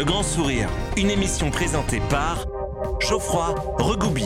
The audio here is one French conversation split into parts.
Le Grand Sourire, une émission présentée par Geoffroy Regoubi.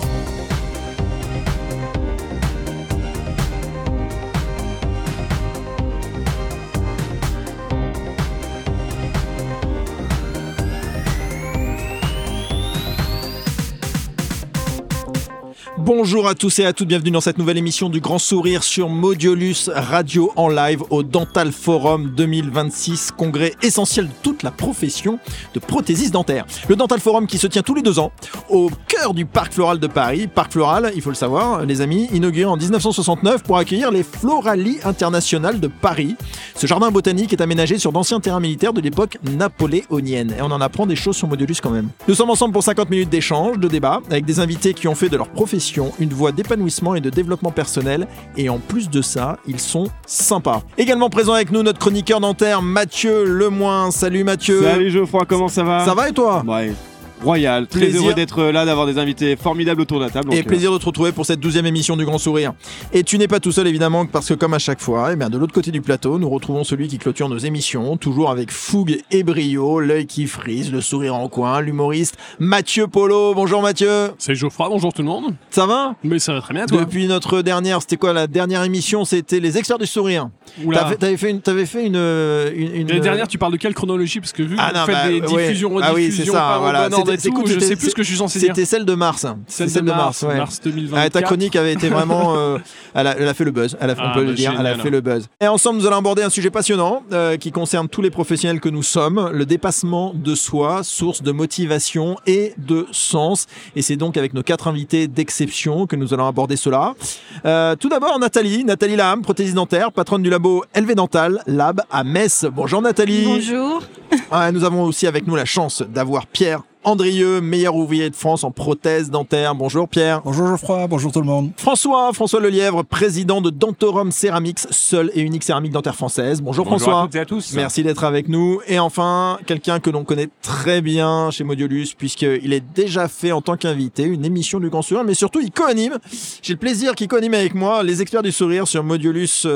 Bonjour à tous et à toutes, bienvenue dans cette nouvelle émission du Grand Sourire sur Modiolus Radio en live au Dental Forum 2026, congrès essentiel de toute la profession de prothésiste dentaire. Le Dental Forum qui se tient tous les 2 ans au cœur du Parc Floral de Paris. Parc Floral, il faut le savoir, les amis, inauguré en 1969 pour accueillir les Floralies internationales de Paris. Ce jardin botanique est aménagé sur d'anciens terrains militaires de l'époque napoléonienne. Et on en apprend des choses sur Modiolus quand même. Nous sommes ensemble pour 50 minutes d'échange, de débat, avec des invités qui ont fait de leur profession une voie d'épanouissement et de développement personnel, et en plus de ça, ils sont sympas. Également présent avec nous notre chroniqueur dentaire Mathieu Lemoin. Salut Mathieu. Salut Geoffroy, comment ça va? Ça va et toi? Ouais. Royal, très heureux d'être là, d'avoir des invités formidables autour de la table. Et plaisir de te retrouver pour cette 12e émission du Grand Sourire. Et tu n'es pas tout seul évidemment, parce que comme à chaque fois, eh bien, de l'autre côté du plateau, nous retrouvons celui qui clôture nos émissions, toujours avec fougue et brio, l'œil qui frise, le sourire en coin, l'humoriste Mathieu Polo. Bonjour Mathieu. Salut Geoffroy, bonjour tout le monde. Ça va? Mais ça va très bien toi. Depuis notre dernière, c'était quoi la dernière émission? C'était les experts du sourire. T'avais fait une... L'année dernière, tu parles de quelle chronologie? Parce que vu que vous faites des diffusions, rediffusions, pas au bon ordre et tout, je sais plus ce que je suis censé dire. C'était celle de mars. Celle de mars, ouais. Mars 2024. Ta chronique avait été vraiment... elle a fait le buzz, on peut le dire, elle a fait le buzz. Et ensemble, nous allons aborder un sujet passionnant qui concerne tous les professionnels que nous sommes, le dépassement de soi, source de motivation et de sens. Et c'est donc avec nos 4 invités d'exception que nous allons aborder cela. Tout d'abord, Nathalie Laham, prothésiste dentaire, patronne du labo LV Dental Lab à Metz. Bonjour Nathalie. Bonjour. Nous avons aussi avec nous la chance d'avoir Pierre Andrieux, meilleur ouvrier de France en prothèse dentaire. Bonjour Pierre. Bonjour Geoffroy, bonjour tout le monde. François Lelièvre, président de Dentorum Ceramics, seule et unique céramique dentaire française. Bonjour François. Bonjour à toutes et à tous. Merci d'être avec nous. Et enfin, quelqu'un que l'on connaît très bien chez Modiolus, puisqu'il est déjà fait en tant qu'invité une émission du Grand Sourire, mais surtout il co-anime. J'ai le plaisir qu'il co-anime avec moi les experts du sourire sur Modiolus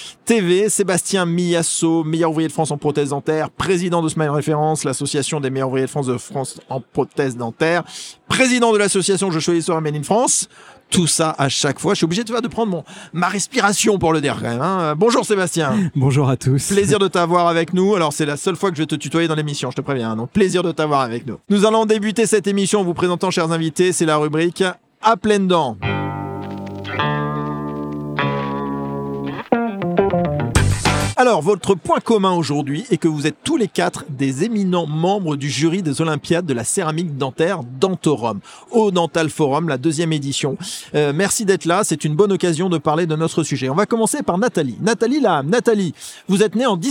TV. Sébastien Millasso, meilleur ouvrier de France en prothèse dentaire, président de Smile Référence, l'association des meilleurs ouvriers de France en prothèse dentaire, président de l'association Je choisis Soir Made in France. Tout ça à chaque fois. Je suis obligé de prendre ma respiration pour le dire quand même. Hein. Bonjour Sébastien. Bonjour à tous. Plaisir de t'avoir avec nous. Alors c'est la seule fois que je vais te tutoyer dans l'émission, je te préviens. Hein. Donc plaisir de t'avoir avec nous. Nous allons débuter cette émission en vous présentant, chers invités, c'est la rubrique À pleines dents. Alors, votre point commun aujourd'hui est que vous êtes tous les 4 des éminents membres du jury des Olympiades de la céramique dentaire Dentorum, au Dental Forum, la 2e édition. Merci d'être là, c'est une bonne occasion de parler de notre sujet. On va commencer par Nathalie. Nathalie, vous êtes née en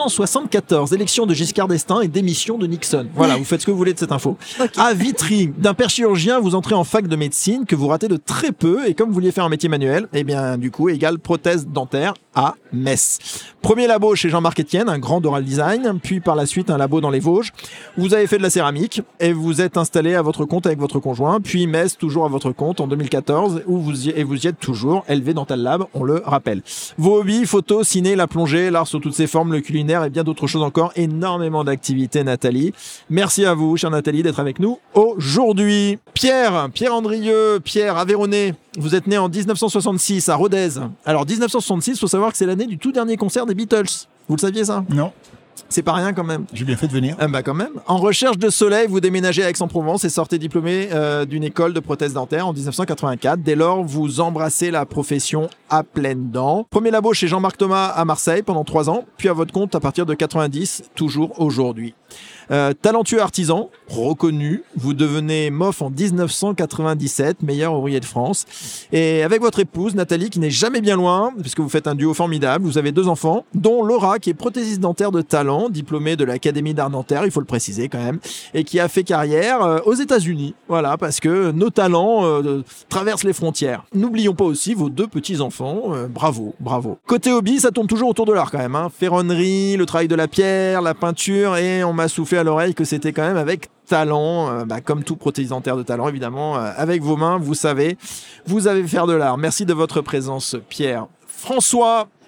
1974, élection de Giscard d'Estaing et démission de Nixon. Voilà, vous faites ce que vous voulez de cette info. Okay. À Vitry, d'un père chirurgien, vous entrez en fac de médecine que vous ratez de très peu, et comme vous vouliez faire un métier manuel, eh bien, du coup, égale prothèse dentaire à Metz. Premier labo chez Jean-Marc Etienne, un grand d'Oral Design, puis par la suite un labo dans les Vosges. Vous avez fait de la céramique et vous êtes installé à votre compte avec votre conjoint, puis Metz toujours à votre compte en 2014, où vous y êtes toujours, LV Dental Lab, on le rappelle. Vos hobbies, photos, ciné, la plongée, l'art sous toutes ses formes, le culinaire et bien d'autres choses encore, énormément d'activités Nathalie. Merci à vous, chère Nathalie, d'être avec nous aujourd'hui. Pierre Andrieux, Pierre Aveyronais, vous êtes né en 1966 à Rodez. Alors 1966, il faut savoir que c'est l'année du tout dernier concert des Beatles. Vous le saviez ça? Non. C'est pas rien quand même. J'ai bien fait de venir. Quand même. En recherche de soleil, vous déménagez à Aix-en-Provence et sortez diplômé d'une école de prothèse dentaire en 1984. Dès lors, vous embrassez la profession à pleines dents. Premier labo chez Jean-Marc Thomas à Marseille pendant 3 ans, puis à votre compte à partir de 90, toujours aujourd'hui. Talentueux artisan, reconnu, vous devenez MOF en 1997, meilleur ouvrier de France. Et avec votre épouse, Nathalie, qui n'est jamais bien loin, puisque vous faites un duo formidable, vous avez 2 enfants, dont Laura, qui est prothésiste dentaire de talent, diplômée de l'Académie d'art dentaire, il faut le préciser quand même, et qui a fait carrière aux États-Unis. Voilà, parce que nos talents traversent les frontières. N'oublions pas aussi vos 2 petits-enfants, bravo. Côté hobby, ça tourne toujours autour de l'art quand même. Hein. Ferronnerie, le travail de la pierre, la peinture, et on m'a soufflé à l'oreille que c'était quand même avec talent, comme tout prothésiste dentaire de talent évidemment, avec vos mains, vous savez faire de l'art. Merci de votre présence Pierre. François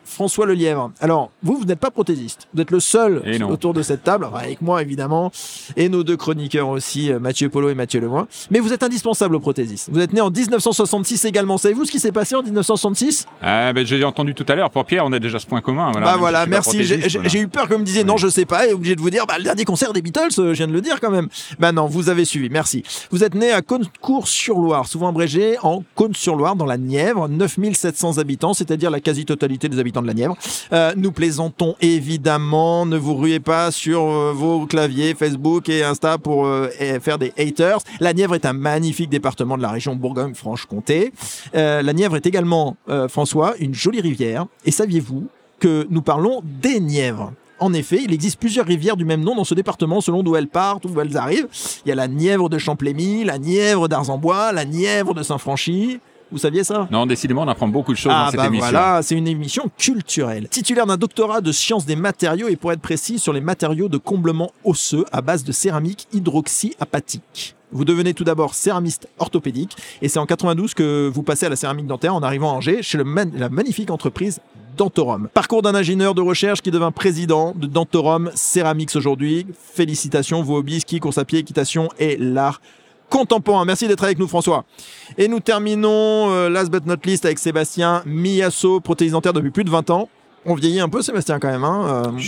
François Lelièvre. Alors, vous n'êtes pas prothésiste. Vous êtes le seul autour de cette table, avec moi évidemment, et nos 2 chroniqueurs aussi, Mathieu Polo et Mathieu Lemoyne. Mais vous êtes indispensable aux prothésistes. Vous êtes né en 1966 également. Savez-vous ce qui s'est passé en 1966 ? J'ai entendu tout à l'heure. Pour Pierre, on a déjà ce point commun. Voilà, merci. J'ai eu peur que vous me disiez non, je sais pas, et obligé de vous dire, le dernier concert des Beatles, je viens de le dire quand même. Non, vous avez suivi, merci. Vous êtes né à Cônecourt-sur-Loire, souvent abrégé en Cône-sur-Loire, dans la Nièvre, 9700 habitants, c'est-à-dire la quasi-totalité des habitants de la Nièvre. Nous plaisantons évidemment, ne vous ruez pas sur vos claviers Facebook et Insta pour faire des haters. La Nièvre est un magnifique département de la région Bourgogne-Franche-Comté. La Nièvre est également, François, une jolie rivière. Et saviez-vous que nous parlons des Nièvres ? En effet, il existe plusieurs rivières du même nom dans ce département selon d'où elles partent, d'où elles arrivent. Il y a la Nièvre de Champlémy, la Nièvre d'Arzambois, la Nièvre de Saint-Franchi. Vous saviez ça ? Non, décidément, on apprend beaucoup de choses dans cette émission. Voilà, c'est une émission culturelle. Titulaire d'un doctorat de sciences des matériaux et pour être précis sur les matériaux de comblement osseux à base de céramique hydroxyapatite. Vous devenez tout d'abord céramiste orthopédique et c'est en 92 que vous passez à la céramique dentaire en arrivant à Angers chez la magnifique entreprise Dentorum. Parcours d'un ingénieur de recherche qui devint président de Dentorum Ceramics aujourd'hui. Félicitations, vos hobbies, ski, course à pied, équitation et l'art contemporain. Merci d'être avec nous, François. Et nous terminons, last but not least, avec Sébastien Miyasso, prothésiste dentaire depuis plus de 20 ans. On vieillit un peu, Sébastien, quand même.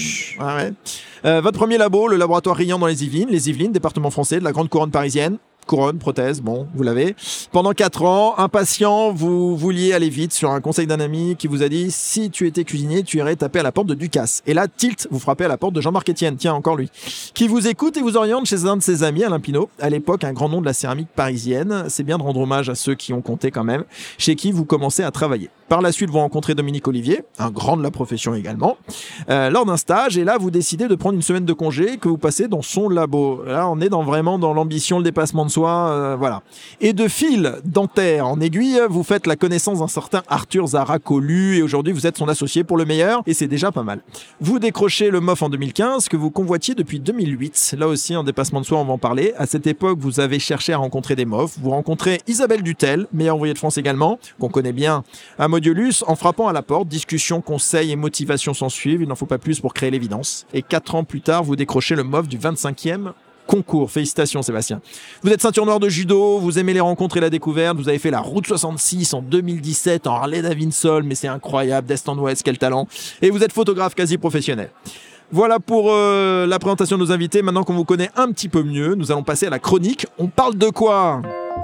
Votre premier labo, le laboratoire Riant dans les Yvelines, département français de la grande couronne parisienne. Couronne, prothèse, bon, vous l'avez. Pendant 4 ans, impatient, vous vouliez aller vite sur un conseil d'un ami qui vous a dit « Si tu étais cuisinier, tu irais taper à la porte de Ducasse. » Et là, tilt, vous frappez à la porte de Jean-Marc Etienne, tiens, encore lui, qui vous écoute et vous oriente chez un de ses amis, Alain Pinault, à l'époque un grand nom de la céramique parisienne. C'est bien de rendre hommage à ceux qui ont compté quand même, chez qui vous commencez à travailler. Par la suite, vous rencontrez Dominique Olivier, un grand de la profession également, lors d'un stage. Et là, vous décidez de prendre une semaine de congé que vous passez dans son labo. Là, on est vraiment dans l'ambition, le dépassement de soi, voilà. Et de fil dentaire en aiguille, vous faites la connaissance d'un certain Arthur Zara-Colu et aujourd'hui, vous êtes son associé pour le meilleur et c'est déjà pas mal. Vous décrochez le MOF en 2015 que vous convoitiez depuis 2008. Là aussi, en dépassement de soi, on va en parler. À cette époque, vous avez cherché à rencontrer des MOF. Vous rencontrez Isabelle Dutel, meilleure ouvrier de France également, qu'on connaît bien à Modiolus, en frappant à la porte. Discussion, conseils et motivation s'en suivent. Il n'en faut pas plus pour créer l'évidence. Et 4 ans plus tard, vous décrochez le MOF du 25e concours. Félicitations, Sébastien. Vous êtes ceinture noire de judo, vous aimez les rencontres et la découverte, vous avez fait la route 66 en 2017 en Harley-Davidson, mais c'est incroyable, d'Est en Ouest, quel talent. Et vous êtes photographe quasi professionnel. Voilà pour la présentation de nos invités. Maintenant qu'on vous connaît un petit peu mieux, nous allons passer à la chronique. On parle de quoi ?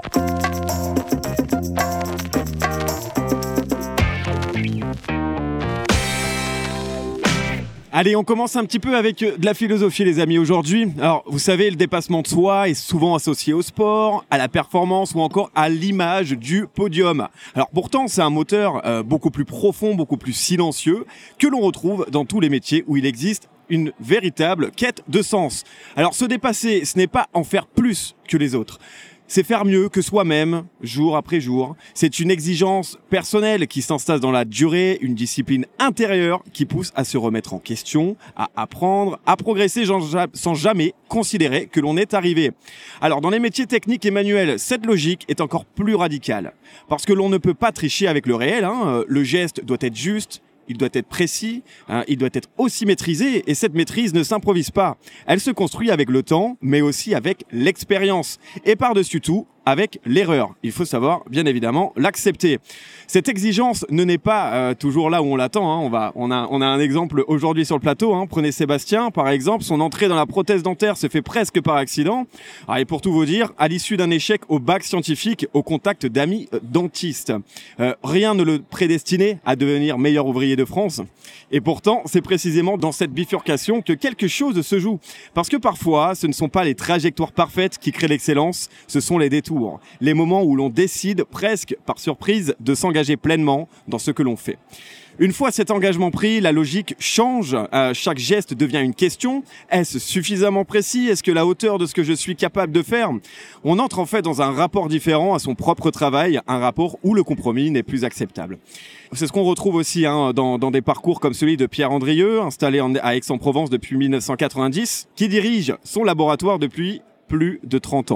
Allez, on commence un petit peu avec de la philosophie, les amis, aujourd'hui. Alors, vous savez, le dépassement de soi est souvent associé au sport, à la performance ou encore à l'image du podium. Alors, pourtant, c'est un moteur beaucoup plus profond, beaucoup plus silencieux que l'on retrouve dans tous les métiers où il existe une véritable quête de sens. Alors, se dépasser, ce n'est pas en faire plus que les autres. C'est faire mieux que soi-même, jour après jour. C'est une exigence personnelle qui s'installe dans la durée, une discipline intérieure qui pousse à se remettre en question, à apprendre, à progresser sans jamais considérer que l'on est arrivé. Alors, dans les métiers techniques et manuels, cette logique est encore plus radicale. Parce que l'on ne peut pas tricher avec le réel, le geste doit être juste, il doit être précis, il doit être aussi maîtrisé, et cette maîtrise ne s'improvise pas. Elle se construit avec le temps, mais aussi avec l'expérience. Et par-dessus tout, avec l'erreur. Il faut savoir, bien évidemment, l'accepter. Cette exigence ne naît pas toujours là où on l'attend. On a un exemple aujourd'hui sur le plateau. Prenez Sébastien, par exemple. Son entrée dans la prothèse dentaire se fait presque par accident. Et pour tout vous dire, à l'issue d'un échec au bac scientifique, au contact d'amis dentistes. Rien ne le prédestinait à devenir meilleur ouvrier de France. Et pourtant, c'est précisément dans cette bifurcation que quelque chose se joue. Parce que parfois, ce ne sont pas les trajectoires parfaites qui créent l'excellence, ce sont les détours. Les moments où l'on décide presque par surprise de s'engager pleinement dans ce que l'on fait. Une fois cet engagement pris, la logique change. Chaque geste devient une question. Est-ce suffisamment précis ? Est-ce que la hauteur de ce que je suis capable de faire ? On entre en fait dans un rapport différent à son propre travail, un rapport où le compromis n'est plus acceptable. C'est ce qu'on retrouve aussi dans des parcours comme celui de Pierre Andrieux, installé à Aix-en-Provence depuis 1990, qui dirige son laboratoire depuis plus de 30 ans.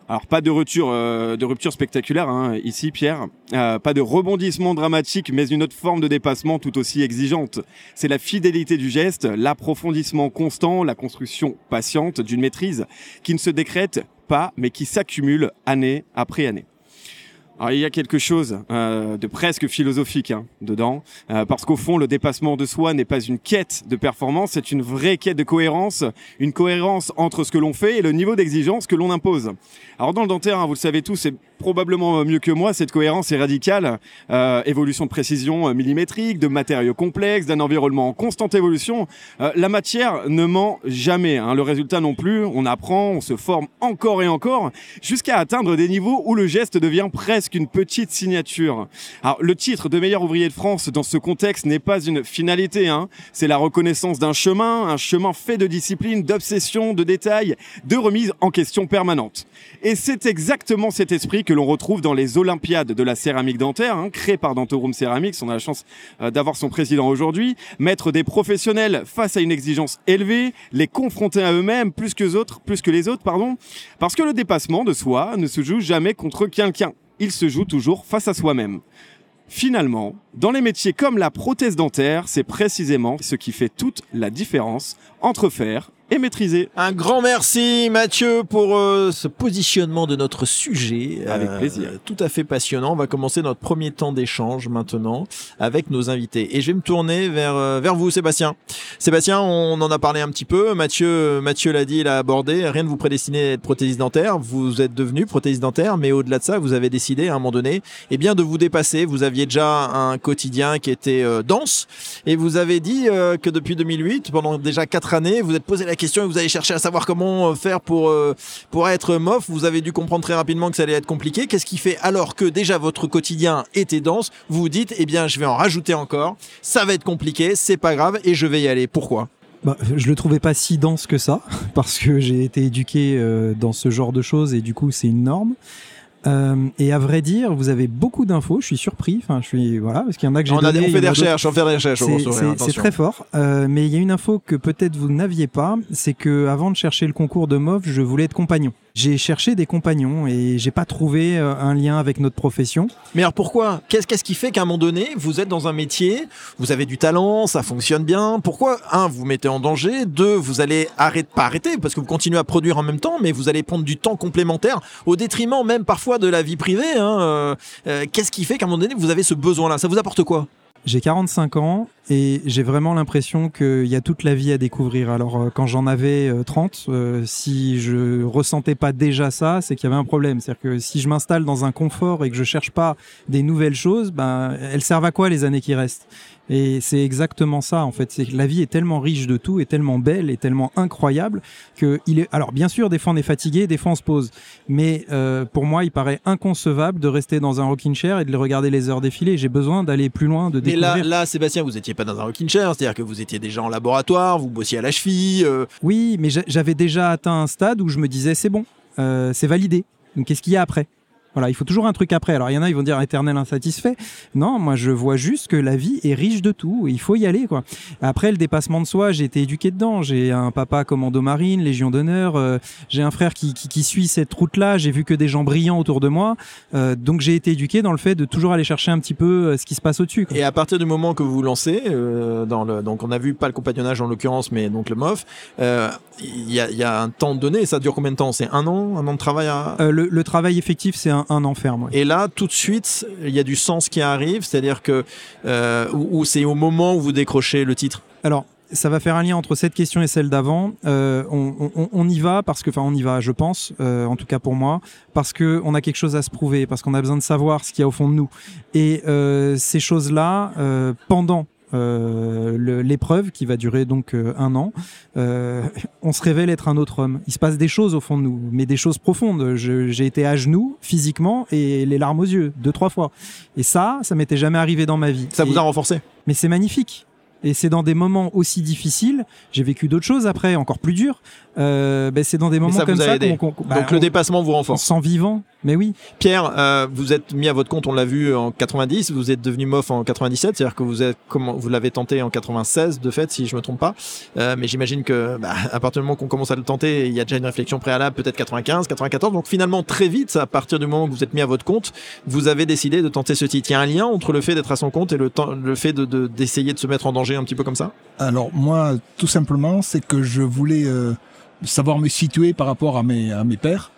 Alors pas de rupture spectaculaire ici, Pierre. Pas de rebondissement dramatique, mais une autre forme de dépassement tout aussi exigeante. C'est la fidélité du geste, l'approfondissement constant, la construction patiente d'une maîtrise qui ne se décrète pas, mais qui s'accumule année après année. Alors, il y a quelque chose de presque philosophique dedans, parce qu'au fond, le dépassement de soi n'est pas une quête de performance, c'est une vraie quête de cohérence, une cohérence entre ce que l'on fait et le niveau d'exigence que l'on impose. Alors dans le dentaire, vous le savez tous, c'est probablement mieux que moi, cette cohérence est radicale. Évolution de précision millimétrique, de matériaux complexes, d'un environnement en constante évolution. La matière ne ment jamais, le résultat non plus. On apprend, on se forme encore et encore, jusqu'à atteindre des niveaux où le geste devient presque une petite signature. Alors le titre de meilleur ouvrier de France dans ce contexte n'est pas une finalité, c'est la reconnaissance d'un chemin, un chemin fait de discipline, d'obsession, de détails, de remise en question permanente. Et c'est exactement cet esprit que l'on retrouve dans les Olympiades de la céramique dentaire, créées par Dentorum Ceramics. On a la chance d'avoir son président aujourd'hui. Mettre des professionnels face à une exigence élevée, les confronter à eux-mêmes plus que les autres, parce que le dépassement de soi ne se joue jamais contre quelqu'un. Il se joue toujours face à soi-même. Finalement, dans les métiers comme la prothèse dentaire, c'est précisément ce qui fait toute la différence entre faire et maîtriser. Un grand merci Mathieu pour ce positionnement de notre sujet. Avec plaisir. Tout à fait passionnant. On va commencer notre premier temps d'échange maintenant avec nos invités. Et je vais me tourner vers vous Sébastien. Sébastien, on en a parlé un petit peu. Mathieu l'a dit, il a abordé. Rien ne vous prédestinait à être prothésiste dentaire. Vous êtes devenu prothésiste dentaire, mais au-delà de ça, vous avez décidé à un moment donné de vous dépasser. Vous aviez déjà un quotidien qui était dense et vous avez dit que depuis 2008, pendant déjà 4 années, vous êtes posé la question et vous avez cherché à savoir comment faire pour être MOF. Vous avez dû comprendre très rapidement que ça allait être compliqué. Qu'est-ce qui fait alors que déjà votre quotidien était dense, vous vous dites je vais en rajouter encore, ça va être compliqué, c'est pas grave et je vais y aller. Pourquoi ? Je le trouvais pas si dense que ça parce que j'ai été éduqué dans ce genre de choses et du coup c'est une norme. Et à vrai dire, vous avez beaucoup d'infos. Je suis surpris. Parce qu'il y en a que j'ai donné. On fait des recherches. C'est très fort. Mais il y a une info que peut-être vous n'aviez pas. C'est que avant de chercher le concours de MOF, je voulais être compagnon. J'ai cherché des compagnons et j'ai pas trouvé un lien avec notre profession. Mais alors pourquoi ? Qu'est-ce qui fait qu'à un moment donné, vous êtes dans un métier, vous avez du talent, ça fonctionne bien. Pourquoi, 1, vous mettez en danger, 2, vous allez pas arrêter parce que vous continuez à produire en même temps, mais vous allez prendre du temps complémentaire au détriment même parfois de la vie privée. Qu'est-ce qui fait qu'à un moment donné, vous avez ce besoin-là ? Ça vous apporte quoi ? J'ai 45 ans et j'ai vraiment l'impression qu'il y a toute la vie à découvrir. Alors quand j'en avais 30, si je ressentais pas déjà ça, c'est qu'il y avait un problème. C'est-à-dire que si je m'installe dans un confort et que je cherche pas des nouvelles choses, elles servent à quoi les années qui restent ? Et c'est exactement ça en fait. C'est que la vie est tellement riche de tout, et tellement belle, et tellement incroyable que alors bien sûr, des fois on est fatigué, des fois on se pose. Mais pour moi, il paraît inconcevable de rester dans un rocking chair et de regarder les heures défiler. J'ai besoin d'aller plus loin, de découvrir. Mais là, Sébastien, vous étiez pas dans un rocking chair, c'est-à-dire que vous étiez déjà en laboratoire, vous bossiez à la cheville. Oui, mais j'avais déjà atteint un stade où je me disais c'est bon, c'est validé. Donc qu'est-ce qu'il y a après ? Voilà, il faut toujours un truc après. Alors il y en a, ils vont dire éternel insatisfait. Non, moi je vois juste que la vie est riche de tout. Il faut y aller, quoi. Après le dépassement de soi, j'ai été éduqué dedans. J'ai un papa commando marine, Légion d'honneur. J'ai un frère qui suit cette route-là. J'ai vu que des gens brillants autour de moi. Donc j'ai été éduqué dans le fait de toujours aller chercher un petit peu ce qui se passe au-dessus, quoi. Et à partir du moment que vous vous lancez donc on a vu pas le compagnonnage en l'occurrence, mais donc le MOF, il y a un temps donné. Ça dure combien de temps ? C'est un an de travail le travail effectif, c'est un enfer. Ouais. Et là, tout de suite, il y a du sens qui arrive, c'est-à-dire que ou c'est au moment où vous décrochez le titre. Alors, ça va faire un lien entre cette question et celle d'avant. On y va on y va, je pense, en tout cas pour moi, parce que on a quelque chose à se prouver, parce qu'on a besoin de savoir ce qu'il y a au fond de nous. Et ces choses-là, pendant l'épreuve qui va durer donc 1 an, on se révèle être un autre homme. Il se passe des choses au fond de nous, mais des choses profondes. J'ai été à genoux physiquement et les larmes aux yeux 2-3 fois. Et ça m'était jamais arrivé dans ma vie. Ça vous a renforcé ? Mais c'est magnifique. Et c'est dans des moments aussi difficiles, j'ai vécu d'autres choses après, encore plus dures, c'est dans des moments comme ça donc le dépassement vous renforce. On se sent vivant, mais oui. Pierre, vous êtes mis à votre compte, on l'a vu en 90, vous êtes devenu MOF en 97, c'est-à-dire que vous l'avez tenté en 96 de fait, si je me trompe pas. Mais j'imagine que à partir du moment qu'on commence à le tenter, il y a déjà une réflexion préalable, peut-être 95, 94. Donc finalement très vite, à partir du moment où vous êtes mis à votre compte, vous avez décidé de tenter ce titre. Il y a un lien entre le fait d'être à son compte et le fait d'essayer de se mettre en danger un petit peu comme ça? Alors moi, tout simplement, c'est que je voulais savoir me situer par rapport à mes pairs.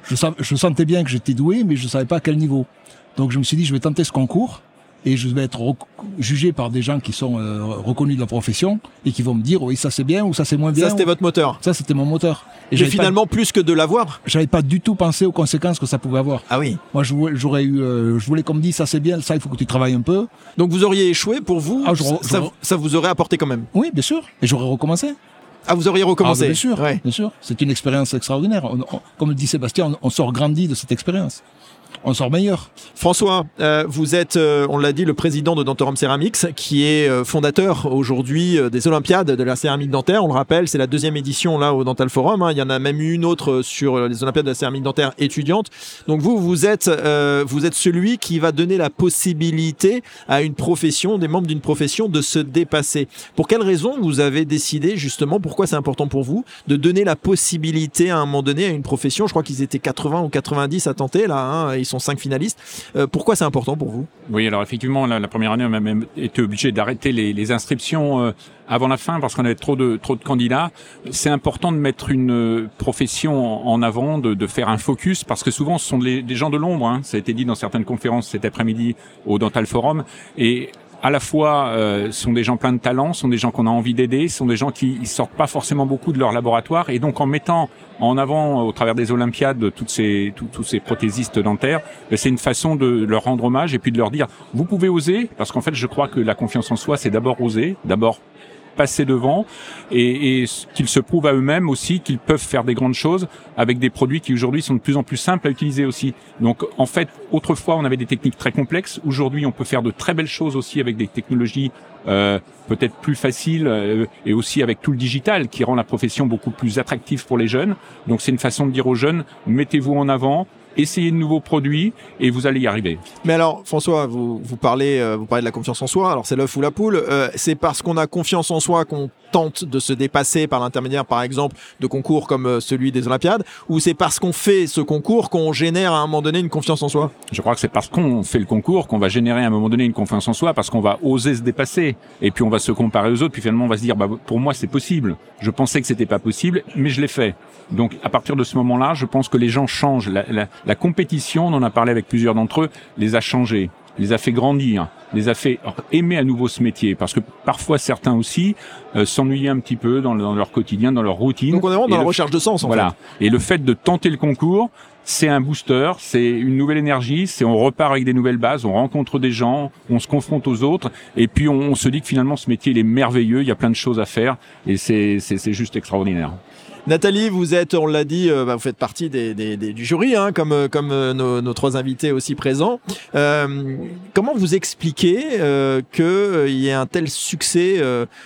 Je sentais bien que j'étais doué, mais je savais pas à quel niveau. Donc je me suis dit, je vais tenter ce concours et je vais être jugé par des gens qui sont reconnus de la profession et qui vont me dire oui, ça c'est bien ou ça c'est moins bien. Ça c'était votre moteur. Ça c'était mon moteur. Et finalement plus que de l'avoir. J'avais pas du tout pensé aux conséquences que ça pouvait avoir. Ah oui. Moi je voulais qu'on me dise ça c'est bien, ça il faut que tu travailles un peu. Donc vous auriez échoué pour vous. Ça vous aurait apporté quand même. Oui, bien sûr. Et j'aurais recommencé. Ah, vous auriez recommencé. Bien sûr, ouais. Bien sûr. C'est une expérience extraordinaire. Comme le dit Sébastien, on sort grandi de cette expérience. On sort meilleur. François, vous êtes, on l'a dit, le président de Dantorum Ceramics, qui est fondateur aujourd'hui des Olympiades de la céramique dentaire. On le rappelle, c'est la 2e édition là au Dental Forum. Il y en a même eu une autre sur les Olympiades de la céramique dentaire étudiante. Donc vous êtes celui qui va donner la possibilité à une profession, des membres d'une profession, de se dépasser. Pour quelles raisons vous avez décidé justement, pourquoi c'est important pour vous, de donner la possibilité à un moment donné à une profession? Je crois qu'ils étaient 80 ou 90 à tenter là. Ils sont 5 finalistes. Pourquoi c'est important pour vous? Oui, alors effectivement, la première année, on a même été obligé d'arrêter les inscriptions avant la fin parce qu'on avait trop de candidats. C'est important de mettre une profession en avant, de faire un focus, parce que souvent, ce sont des gens de l'ombre. Ça a été dit dans certaines conférences cet après-midi au Dental Forum. Et à la fois, sont des gens pleins de talent, sont des gens qu'on a envie d'aider, sont des gens qui sortent pas forcément beaucoup de leur laboratoire. Et donc, en mettant en avant, au travers des Olympiades, tous ces prothésistes dentaires, c'est une façon de leur rendre hommage et puis de leur dire, vous pouvez oser, parce qu'en fait, je crois que la confiance en soi, c'est d'abord oser, d'abord passer devant et qu'ils se prouvent à eux-mêmes aussi qu'ils peuvent faire des grandes choses avec des produits qui aujourd'hui sont de plus en plus simples à utiliser aussi. Donc en fait, autrefois on avait des techniques très complexes, aujourd'hui on peut faire de très belles choses aussi avec des technologies peut-être plus faciles et aussi avec tout le digital qui rend la profession beaucoup plus attractive pour les jeunes. Donc c'est une façon de dire aux jeunes, mettez-vous en avant, essayez de nouveaux produits et vous allez y arriver. Mais alors, François, vous parlez de la confiance en soi. Alors, c'est l'œuf ou la poule. C'est parce qu'on a confiance en soi qu'on tente de se dépasser par l'intermédiaire, par exemple, de concours comme celui des Olympiades, ou c'est parce qu'on fait ce concours qu'on génère à un moment donné une confiance en soi? Je crois que c'est parce qu'on fait le concours qu'on va générer à un moment donné une confiance en soi, parce qu'on va oser se dépasser. Et puis on va se comparer aux autres, puis finalement on va se dire, pour moi c'est possible. Je pensais que c'était pas possible, mais je l'ai fait. Donc à partir de ce moment-là, je pense que les gens changent. La compétition, on en a parlé avec plusieurs d'entre eux, les a changés, les a fait grandir, les a fait aimer à nouveau ce métier, parce que parfois certains aussi s'ennuyaient un petit peu dans leur quotidien, dans leur routine. Donc on est vraiment dans la recherche de sens en fait. Et le fait de tenter le concours, c'est un booster, c'est une nouvelle énergie, on repart avec des nouvelles bases, on rencontre des gens, on se confronte aux autres, et puis on se dit que finalement ce métier il est merveilleux, il y a plein de choses à faire, et c'est juste extraordinaire. Nathalie, vous êtes, on l'a dit, vous faites partie du jury, comme nos 3 invités aussi présents. Comment vous expliquez qu'il y ait un tel succès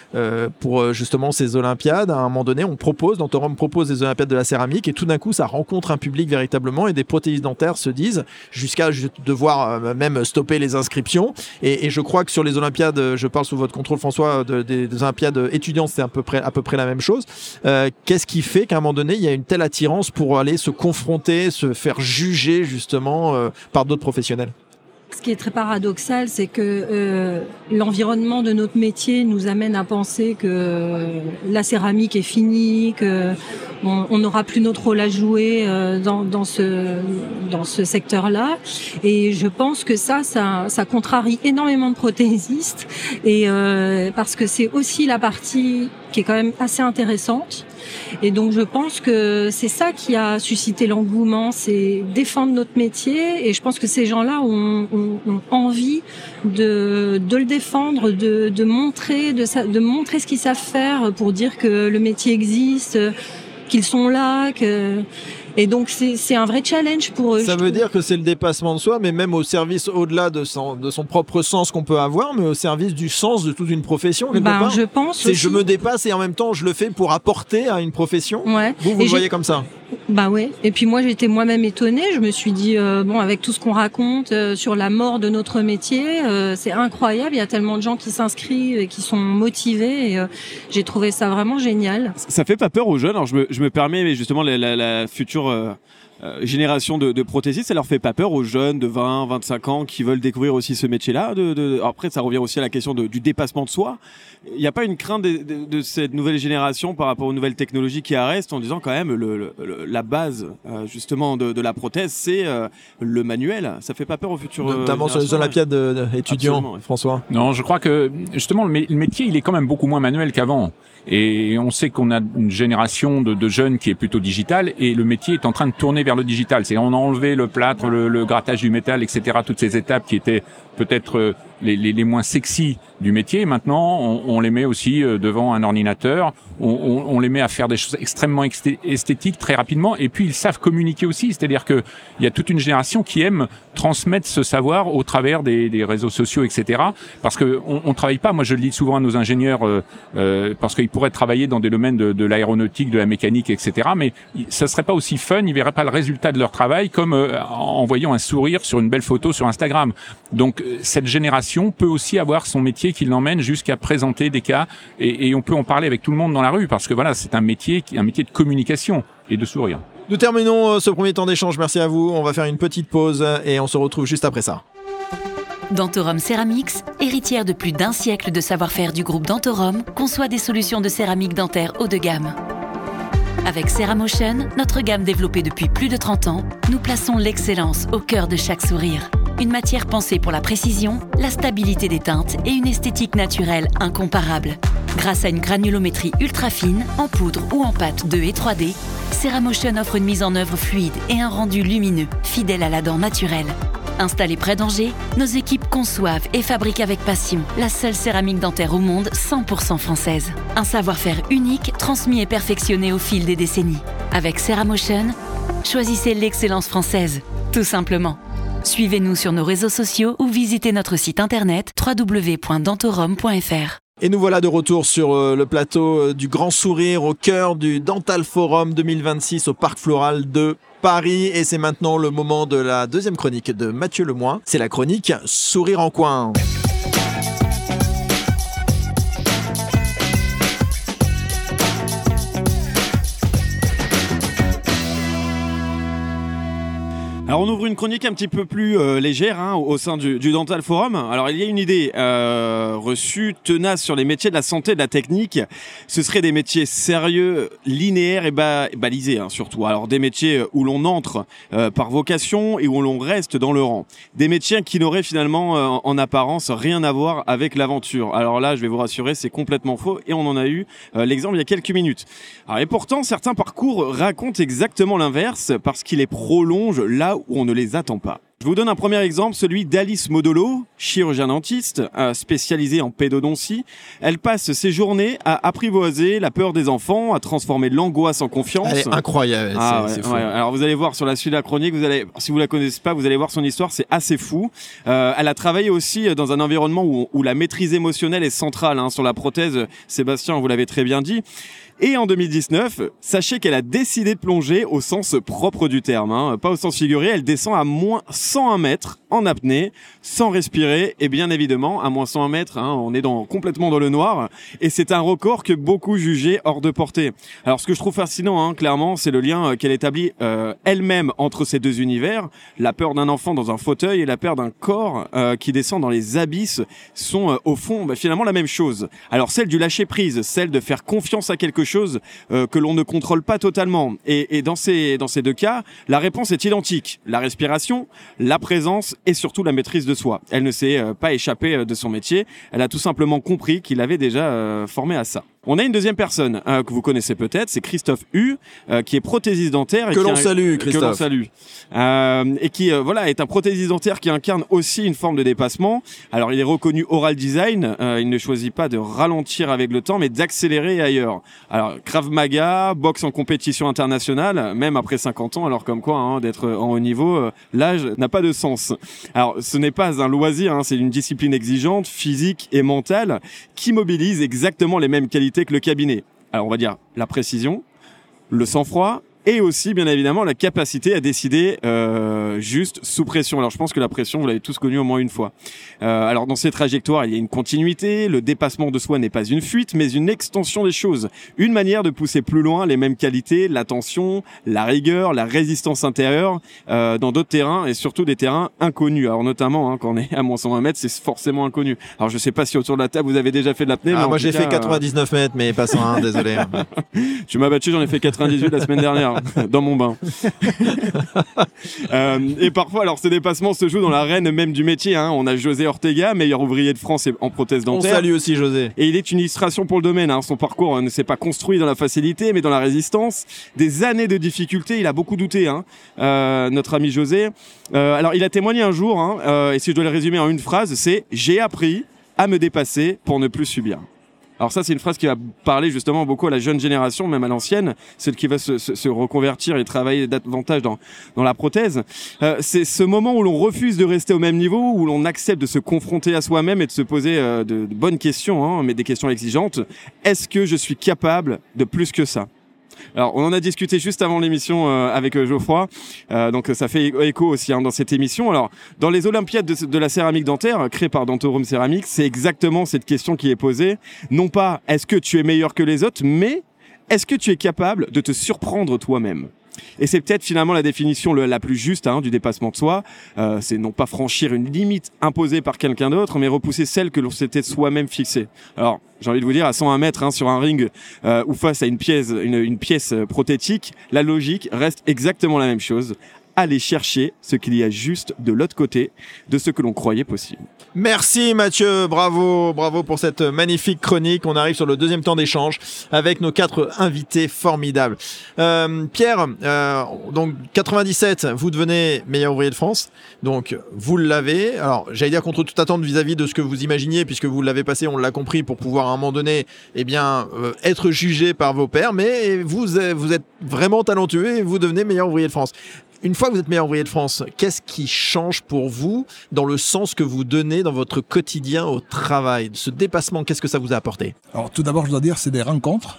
pour justement ces Olympiades? À un moment donné, Dantorum propose des Olympiades de la céramique et tout d'un coup, ça rencontre un public véritablement et des prothésistes dentaires se disent, jusqu'à devoir même stopper les inscriptions. Et je crois que sur les Olympiades, je parle sous votre contrôle François, des Olympiades étudiantes, c'est à peu près la même chose. Qu'est-ce qui fait qu'à un moment donné, il y a une telle attirance pour aller se confronter, se faire juger justement par d'autres professionnels? Ce qui est très paradoxal, c'est que l'environnement de notre métier nous amène à penser que la céramique est finie, que on n'aura plus notre rôle à jouer dans ce secteur-là. Et je pense que ça contrarie énormément de prothésistes, et parce que c'est aussi la partie qui est quand même assez intéressante. Et donc je pense que c'est ça qui a suscité l'engouement, c'est défendre notre métier, et je pense que ces gens-là ont envie de le défendre, de montrer ce qu'ils savent faire pour dire que le métier existe, qu'ils sont là, Et donc c'est un vrai challenge pour eux. Ça veut dire que c'est le dépassement de soi, mais même au service, au-delà de son propre sens qu'on peut avoir, mais au service du sens de toute une profession. Je pense aussi. Je me dépasse et en même temps je le fais pour apporter à une profession. Ouais. Vous le voyez comme ça? Ouais. Et puis moi j'étais moi-même étonnée. Je me suis dit avec tout ce qu'on raconte sur la mort de notre métier, c'est incroyable. Il y a tellement de gens qui s'inscrivent et qui sont motivés. Et j'ai trouvé ça vraiment génial. Ça fait pas peur aux jeunes. Alors je me permets, mais justement la future génération de prothésistes, ça leur fait pas peur aux jeunes de 20, 25 ans qui veulent découvrir aussi ce métier-là. Après, ça revient aussi à la question du dépassement de soi. Il n'y a pas une crainte de cette nouvelle génération par rapport aux nouvelles technologies qui restent en disant quand même la base justement de la prothèse, c'est le manuel. Ça fait pas peur aux futurs notamment sur les Olympiades étudiants, François? Non, je crois que justement le métier, il est quand même beaucoup moins manuel qu'avant. Et on sait qu'on a une génération de jeunes qui est plutôt digitale et le métier est en train de tourner vers le digital. On a enlevé le plâtre, le grattage du métal, etc. Toutes ces étapes qui étaient peut-être les moins sexy du métier. Maintenant, on les met aussi devant un ordinateur. On les met à faire des choses extrêmement esthétiques très rapidement. Et puis, ils savent communiquer aussi. C'est-à-dire que il y a toute une génération qui aime transmettre ce savoir au travers des réseaux sociaux, etc. Parce que on travaille pas. Moi, je le dis souvent à nos ingénieurs, parce qu'ils pourraient travailler dans des domaines de l'aéronautique, de la mécanique, etc. Mais ça serait pas aussi fun. Ils verraient pas le résultat de leur travail comme en voyant un sourire sur une belle photo sur Instagram. Donc, cette génération peut aussi avoir son métier qui l'emmène jusqu'à présenter des cas et on peut en parler avec tout le monde dans la rue parce que voilà, c'est un métier de communication et de sourire. Nous terminons ce premier temps d'échange. Merci à vous. On va faire une petite pause et on se retrouve juste après ça. Dentorum Ceramics, héritière de plus d'1 siècle de savoir-faire du groupe Dentorum, conçoit des solutions de céramique dentaire haut de gamme. Avec Ceramotion, notre gamme développée depuis plus de 30 ans, nous plaçons l'excellence au cœur de chaque sourire. Une matière pensée pour la précision, la stabilité des teintes et une esthétique naturelle incomparable. Grâce à une granulométrie ultra fine, en poudre ou en pâte 2 et 3D, Ceramotion offre une mise en œuvre fluide et un rendu lumineux, fidèle à la dent naturelle. Installée près d'Angers, nos équipes conçoivent et fabriquent avec passion la seule céramique dentaire au monde 100% française. Un savoir-faire unique, transmis et perfectionné au fil des décennies. Avec Ceramotion, choisissez l'excellence française, tout simplement. Suivez-nous sur nos réseaux sociaux ou visitez notre site internet www.dentorum.fr. Et nous voilà de retour sur le plateau du Grand Sourire au cœur du Dental Forum 2026 au Parc Floral de Paris. Et c'est maintenant le moment de la deuxième chronique de Mathieu Lemoine. C'est la chronique Sourire en coin. Alors on ouvre une chronique un petit peu plus légère au sein du Dental Forum. Alors il y a une idée reçue, tenace sur les métiers de la santé et de la technique. Ce seraient des métiers sérieux, linéaires et balisés surtout. Alors des métiers où l'on entre par vocation et où l'on reste dans le rang. Des métiers qui n'auraient finalement en apparence rien à voir avec l'aventure. Alors là je vais vous rassurer, c'est complètement faux et on en a eu l'exemple il y a quelques minutes. Alors, et pourtant certains parcours racontent exactement l'inverse parce qu'ils les prolongent là où on ne les attend pas. Je vous donne un premier exemple, celui d'Alice Modolo, chirurgien-dentiste, spécialisée en pédodontie. Elle passe ses journées à apprivoiser la peur des enfants, à transformer l'angoisse en confiance. Elle est incroyable, c'est fou. Ouais. Alors vous allez voir sur la suite de la chronique, si vous la connaissez pas, vous allez voir son histoire, c'est assez fou. Elle a travaillé aussi dans un environnement où la maîtrise émotionnelle est centrale. Sur la prothèse, Sébastien, vous l'avez très bien dit. Et en 2019, sachez qu'elle a décidé de plonger au sens propre du terme, pas au sens figuré. Elle descend à moins 101 mètres en apnée, sans respirer. Et bien évidemment, à moins 101 mètres, on est complètement dans le noir. Et c'est un record que beaucoup jugeaient hors de portée. Alors ce que je trouve fascinant, clairement, c'est le lien qu'elle établit elle-même entre ces deux univers. La peur d'un enfant dans un fauteuil et la peur d'un corps qui descend dans les abysses sont au fond finalement la même chose. Alors celle du lâcher-prise, celle de faire confiance à quelque chose que l'on ne contrôle pas totalement. Et dans ces deux cas, la réponse est identique. La respiration, la présence et surtout la maîtrise de soi. Elle ne s'est pas échappée de son métier, elle a tout simplement compris qu'il avait déjà formé à ça. On a une deuxième personne que vous connaissez peut-être, c'est Christophe Hu, qui est prothésiste dentaire. Que l'on salue, Christophe. Que l'on salue. Et qui est un prothésiste dentaire qui incarne aussi une forme de dépassement. Alors il est reconnu oral design, il ne choisit pas de ralentir avec le temps, mais d'accélérer ailleurs. Alors Krav Maga, boxe en compétition internationale, même après 50 ans, alors comme quoi d'être en haut niveau, l'âge n'a pas de sens. Alors ce n'est pas un loisir, c'est une discipline exigeante, physique et mentale, qui mobilise exactement les mêmes qualités que le cabinet. Alors on va dire la précision, le sang-froid et aussi bien évidemment la capacité à décider juste sous pression. Alors je pense que la pression, vous l'avez tous connue au moins une fois. Alors dans ces trajectoires, il y a une continuité, le dépassement de soi n'est pas une fuite, mais une extension des choses. Une manière de pousser plus loin les mêmes qualités, l'attention, la rigueur, la résistance intérieure dans d'autres terrains et surtout des terrains inconnus. Alors notamment quand on est à moins 120 mètres, c'est forcément inconnu. Alors je sais pas si autour de la table vous avez déjà fait de l'apnée. Moi j'ai fait 99 mètres mais pas 101, désolé. Tu m'as battu, j'en ai fait 98 la semaine dernière. Dans mon bain. Et parfois, alors ces dépassements se jouent dans l'arène même du métier. On a José Ortega, meilleur ouvrier de France en prothèse dentaire. On salue aussi José. Et il est une illustration pour le domaine. Son parcours ne s'est pas construit dans la facilité, mais dans la résistance. Des années de difficultés, il a beaucoup douté. Notre ami José. Alors il a témoigné un jour, et si je dois le résumer en une phrase, c'est « J'ai appris à me dépasser pour ne plus subir ». Alors ça, c'est une phrase qui va parler justement beaucoup à la jeune génération, même à l'ancienne, celle qui va se reconvertir et travailler davantage dans la prothèse. C'est ce moment où l'on refuse de rester au même niveau, où l'on accepte de se confronter à soi-même et de se poser de bonnes questions, mais des questions exigeantes. Est-ce que je suis capable de plus que ça ? Alors, on en a discuté juste avant l'émission avec Geoffroy, donc ça fait écho aussi dans cette émission. Alors, dans les Olympiades de la céramique dentaire, créées par Dentorum Ceramics, c'est exactement cette question qui est posée. Non pas est-ce que tu es meilleur que les autres, mais est-ce que tu es capable de te surprendre toi-même ? Et c'est peut-être finalement la définition la plus juste du dépassement de soi. C'est non pas franchir une limite imposée par quelqu'un d'autre, mais repousser celle que l'on s'était soi-même fixée. Alors, j'ai envie de vous dire, à 101 mètres sur un ring ou face à une pièce prothétique, la logique reste exactement la même chose. Aller chercher ce qu'il y a juste de l'autre côté de ce que l'on croyait possible. Merci Mathieu, bravo pour cette magnifique chronique. On arrive sur le deuxième temps d'échange avec nos 4 invités formidables. Pierre, donc 97, vous devenez meilleur ouvrier de France, donc vous l'avez. Alors j'allais dire contre toute attente vis-à-vis de ce que vous imaginiez, puisque vous l'avez passé, on l'a compris, pour pouvoir à un moment donné, être jugé par vos pairs, mais vous êtes vraiment talentueux et vous devenez meilleur ouvrier de France. Une fois que vous êtes meilleur ouvrier de France, qu'est-ce qui change pour vous dans le sens que vous donnez dans votre quotidien au travail ? Ce dépassement, qu'est-ce que ça vous a apporté ? Alors tout d'abord, je dois dire, c'est des rencontres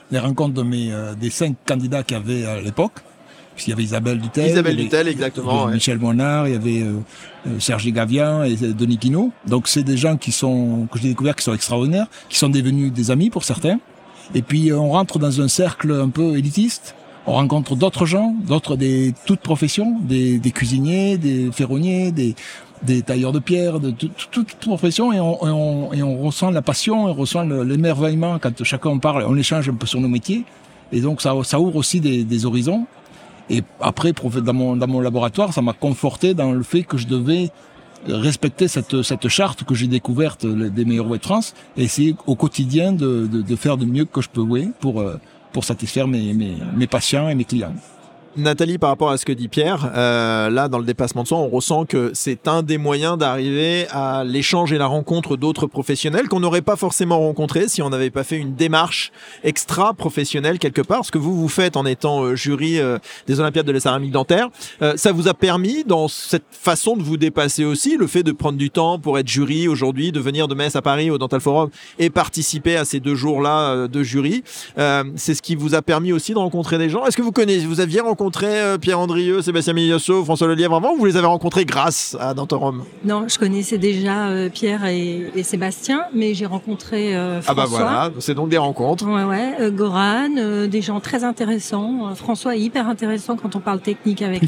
des 5 candidats qu'il y avait à l'époque. Puisqu'il y avait Isabelle Dutel, exactement. Michel Moinard, il y avait Sergi Gavian et Denis Quinault. Donc c'est des gens que j'ai découvert qui sont extraordinaires, qui sont devenus des amis pour certains. Et puis on rentre dans un cercle un peu élitiste. On rencontre d'autres gens, toutes professions, des cuisiniers, des ferronniers, des tailleurs de pierre, de toutes professions, et on ressent la passion, on ressent l'émerveillement quand chacun parle, on échange un peu sur nos métiers, et donc ça ouvre aussi des horizons. Et après, dans mon laboratoire, ça m'a conforté dans le fait que je devais respecter cette charte que j'ai découverte des meilleurs ouvriers de France, et essayer au quotidien de faire du mieux que je peux pour satisfaire mes patients et mes clients. Nathalie, par rapport à ce que dit Pierre, là, dans le dépassement de soi, on ressent que c'est un des moyens d'arriver à l'échange et la rencontre d'autres professionnels qu'on n'aurait pas forcément rencontrés si on n'avait pas fait une démarche extra-professionnelle quelque part. Ce que vous faites en étant jury des Olympiades de la céramique dentaire, ça vous a permis, dans cette façon de vous dépasser aussi, le fait de prendre du temps pour être jury aujourd'hui, de venir de Metz à Paris au Dental Forum et participer à ces 2 jours-là de jury. C'est ce qui vous a permis aussi de rencontrer des gens. Est-ce que vous aviez rencontré Pierre Andrieux, Sébastien Miliasso, François Lelièvre avant, ou vous les avez rencontrés grâce à Dentorum ? Non, je connaissais déjà Pierre et Sébastien, mais j'ai rencontré François. Ah bah voilà, c'est donc des rencontres. Ouais, Goran, des gens très intéressants. François est hyper intéressant quand on parle technique avec lui. Plus que nous ?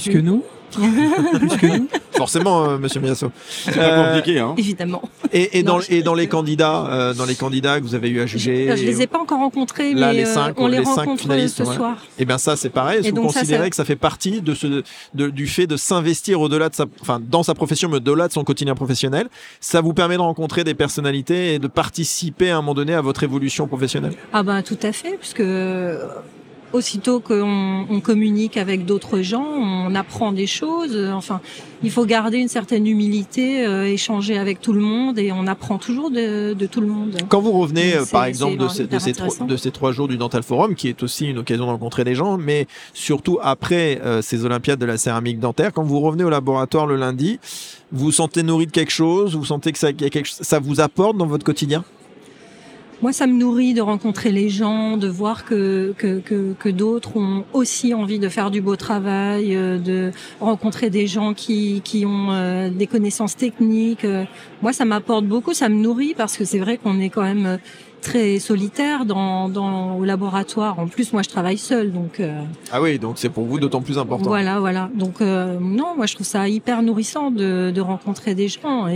Plus que nous. Forcément, Monsieur Miasso. C'est pas compliqué, hein. Évidemment. Et dans les candidats, que vous avez eu à juger. Je les ai pas encore rencontrés, là, mais on les rencontre finalistes, ce soir. Et bien ça, c'est pareil. Est-ce que vous considérez que ça fait partie du fait de s'investir au-delà de dans sa profession, mais au-delà de son quotidien professionnel, ça vous permet de rencontrer des personnalités et de participer à un moment donné à votre évolution professionnelle? Ah ben tout à fait, puisque aussitôt qu'on communique avec d'autres gens, on apprend des choses. Enfin, il faut garder une certaine humilité, échanger avec tout le monde, et on apprend toujours de tout le monde. Quand vous revenez, par exemple, de ces 3 jours du Dental Forum, qui est aussi une occasion de rencontrer des gens, mais surtout après ces Olympiades de la céramique dentaire, quand vous revenez au laboratoire le lundi, vous vous sentez nourri de quelque chose? Vous sentez que ça vous apporte dans votre quotidien? Moi, ça me nourrit de rencontrer les gens, de voir que d'autres ont aussi envie de faire du beau travail, de rencontrer des gens qui ont des connaissances techniques. Moi, ça m'apporte beaucoup, ça me nourrit, parce que c'est vrai qu'on est quand même très solitaire au laboratoire. En plus, moi, je travaille seule, donc. Ah oui, donc c'est pour vous d'autant plus important. Voilà. Donc non, moi, je trouve ça hyper nourrissant de rencontrer des gens,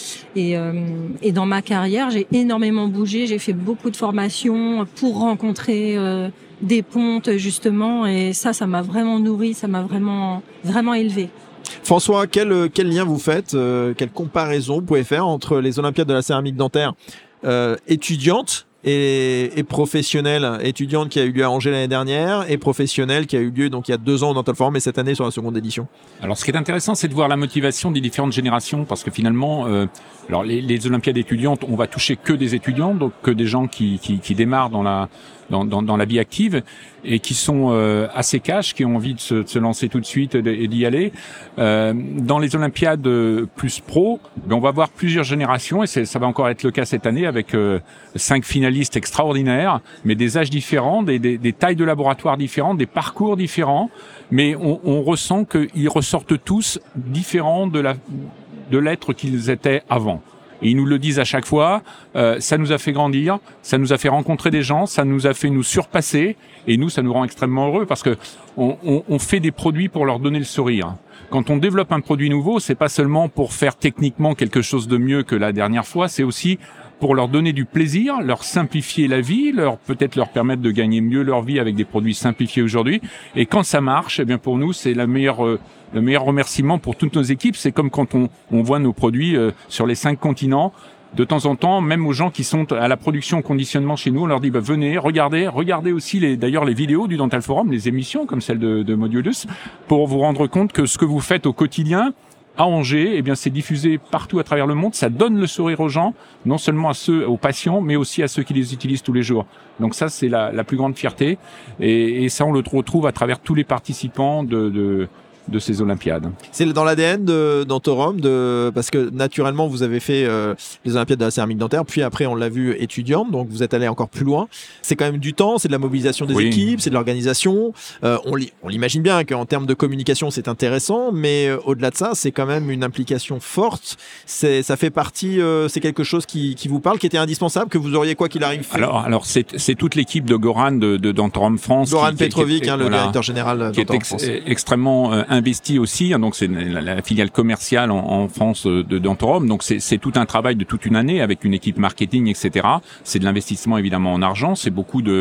et dans ma carrière, j'ai énormément bougé. J'ai fait beaucoup de formations pour rencontrer des pontes, justement, et ça m'a vraiment nourri, ça m'a vraiment élevé. François, quel lien vous faites, quelle comparaison vous pouvez faire entre les Olympiades de la céramique dentaire étudiante et professionnelle, étudiante qui a eu lieu à Angers l'année dernière, et professionnelle qui a eu lieu donc il y a 2 ans au Dental Forum, et cette année sur la seconde édition? Alors, ce qui est intéressant, c'est de voir la motivation des différentes générations, parce que finalement, alors les Olympiades étudiantes, on va toucher que des étudiants, donc que des gens qui démarrent dans la vie active, et qui sont assez cash, qui ont envie de se lancer tout de suite et d'y aller. Dans les Olympiades plus pro, on va voir plusieurs générations, et ça va encore être le cas cette année, avec 5 finalistes extraordinaires, mais des âges différents, des tailles de laboratoire différentes, des parcours différents, mais on ressent qu'ils ressortent tous différents de l'être qu'ils étaient avant. Et ils nous le disent à chaque fois, ça nous a fait grandir, ça nous a fait rencontrer des gens, ça nous a fait nous surpasser, et nous, ça nous rend extrêmement heureux, parce que on fait des produits pour leur donner le sourire. Quand on développe un produit nouveau, c'est pas seulement pour faire techniquement quelque chose de mieux que la dernière fois, c'est aussi pour leur donner du plaisir, leur simplifier la vie, peut-être leur permettre de gagner mieux leur vie avec des produits simplifiés aujourd'hui. Et quand ça marche, eh bien pour nous, c'est le meilleur remerciement pour toutes nos équipes. C'est comme quand on voit nos produits sur les 5 continents. De temps en temps, même aux gens qui sont à la production, au conditionnement chez nous, on leur dit venez, regardez aussi d'ailleurs les vidéos du Dental Forum, les émissions comme celle de Modulus, pour vous rendre compte que ce que vous faites au quotidien à Angers, eh bien c'est diffusé partout à travers le monde. Ça donne le sourire aux gens, non seulement aux patients, mais aussi à ceux qui les utilisent tous les jours. Donc ça, c'est la plus grande fierté, et ça on le retrouve à travers tous les participants de ces Olympiades. C'est dans l'ADN d'Antorum, parce que naturellement vous avez fait les Olympiades de la céramique dentaire, puis après on l'a vu étudiante, donc vous êtes allé encore plus loin. C'est quand même du temps, c'est de la mobilisation des équipes, c'est de l'organisation. On l'imagine bien qu'en termes de communication c'est intéressant, mais au-delà de ça, c'est quand même une implication forte. Ça fait partie, c'est quelque chose qui vous parle, qui était indispensable, que vous auriez quoi qu'il arrive fait. Alors c'est toute l'équipe de Goran d'Antorum France. Goran Petrovic, le directeur général d'Antorum France. Qui est extrêmement investi aussi, donc c'est la filiale commerciale en France d'Antorum, donc c'est tout un travail de toute une année avec une équipe marketing, etc. C'est de l'investissement évidemment en argent, c'est beaucoup de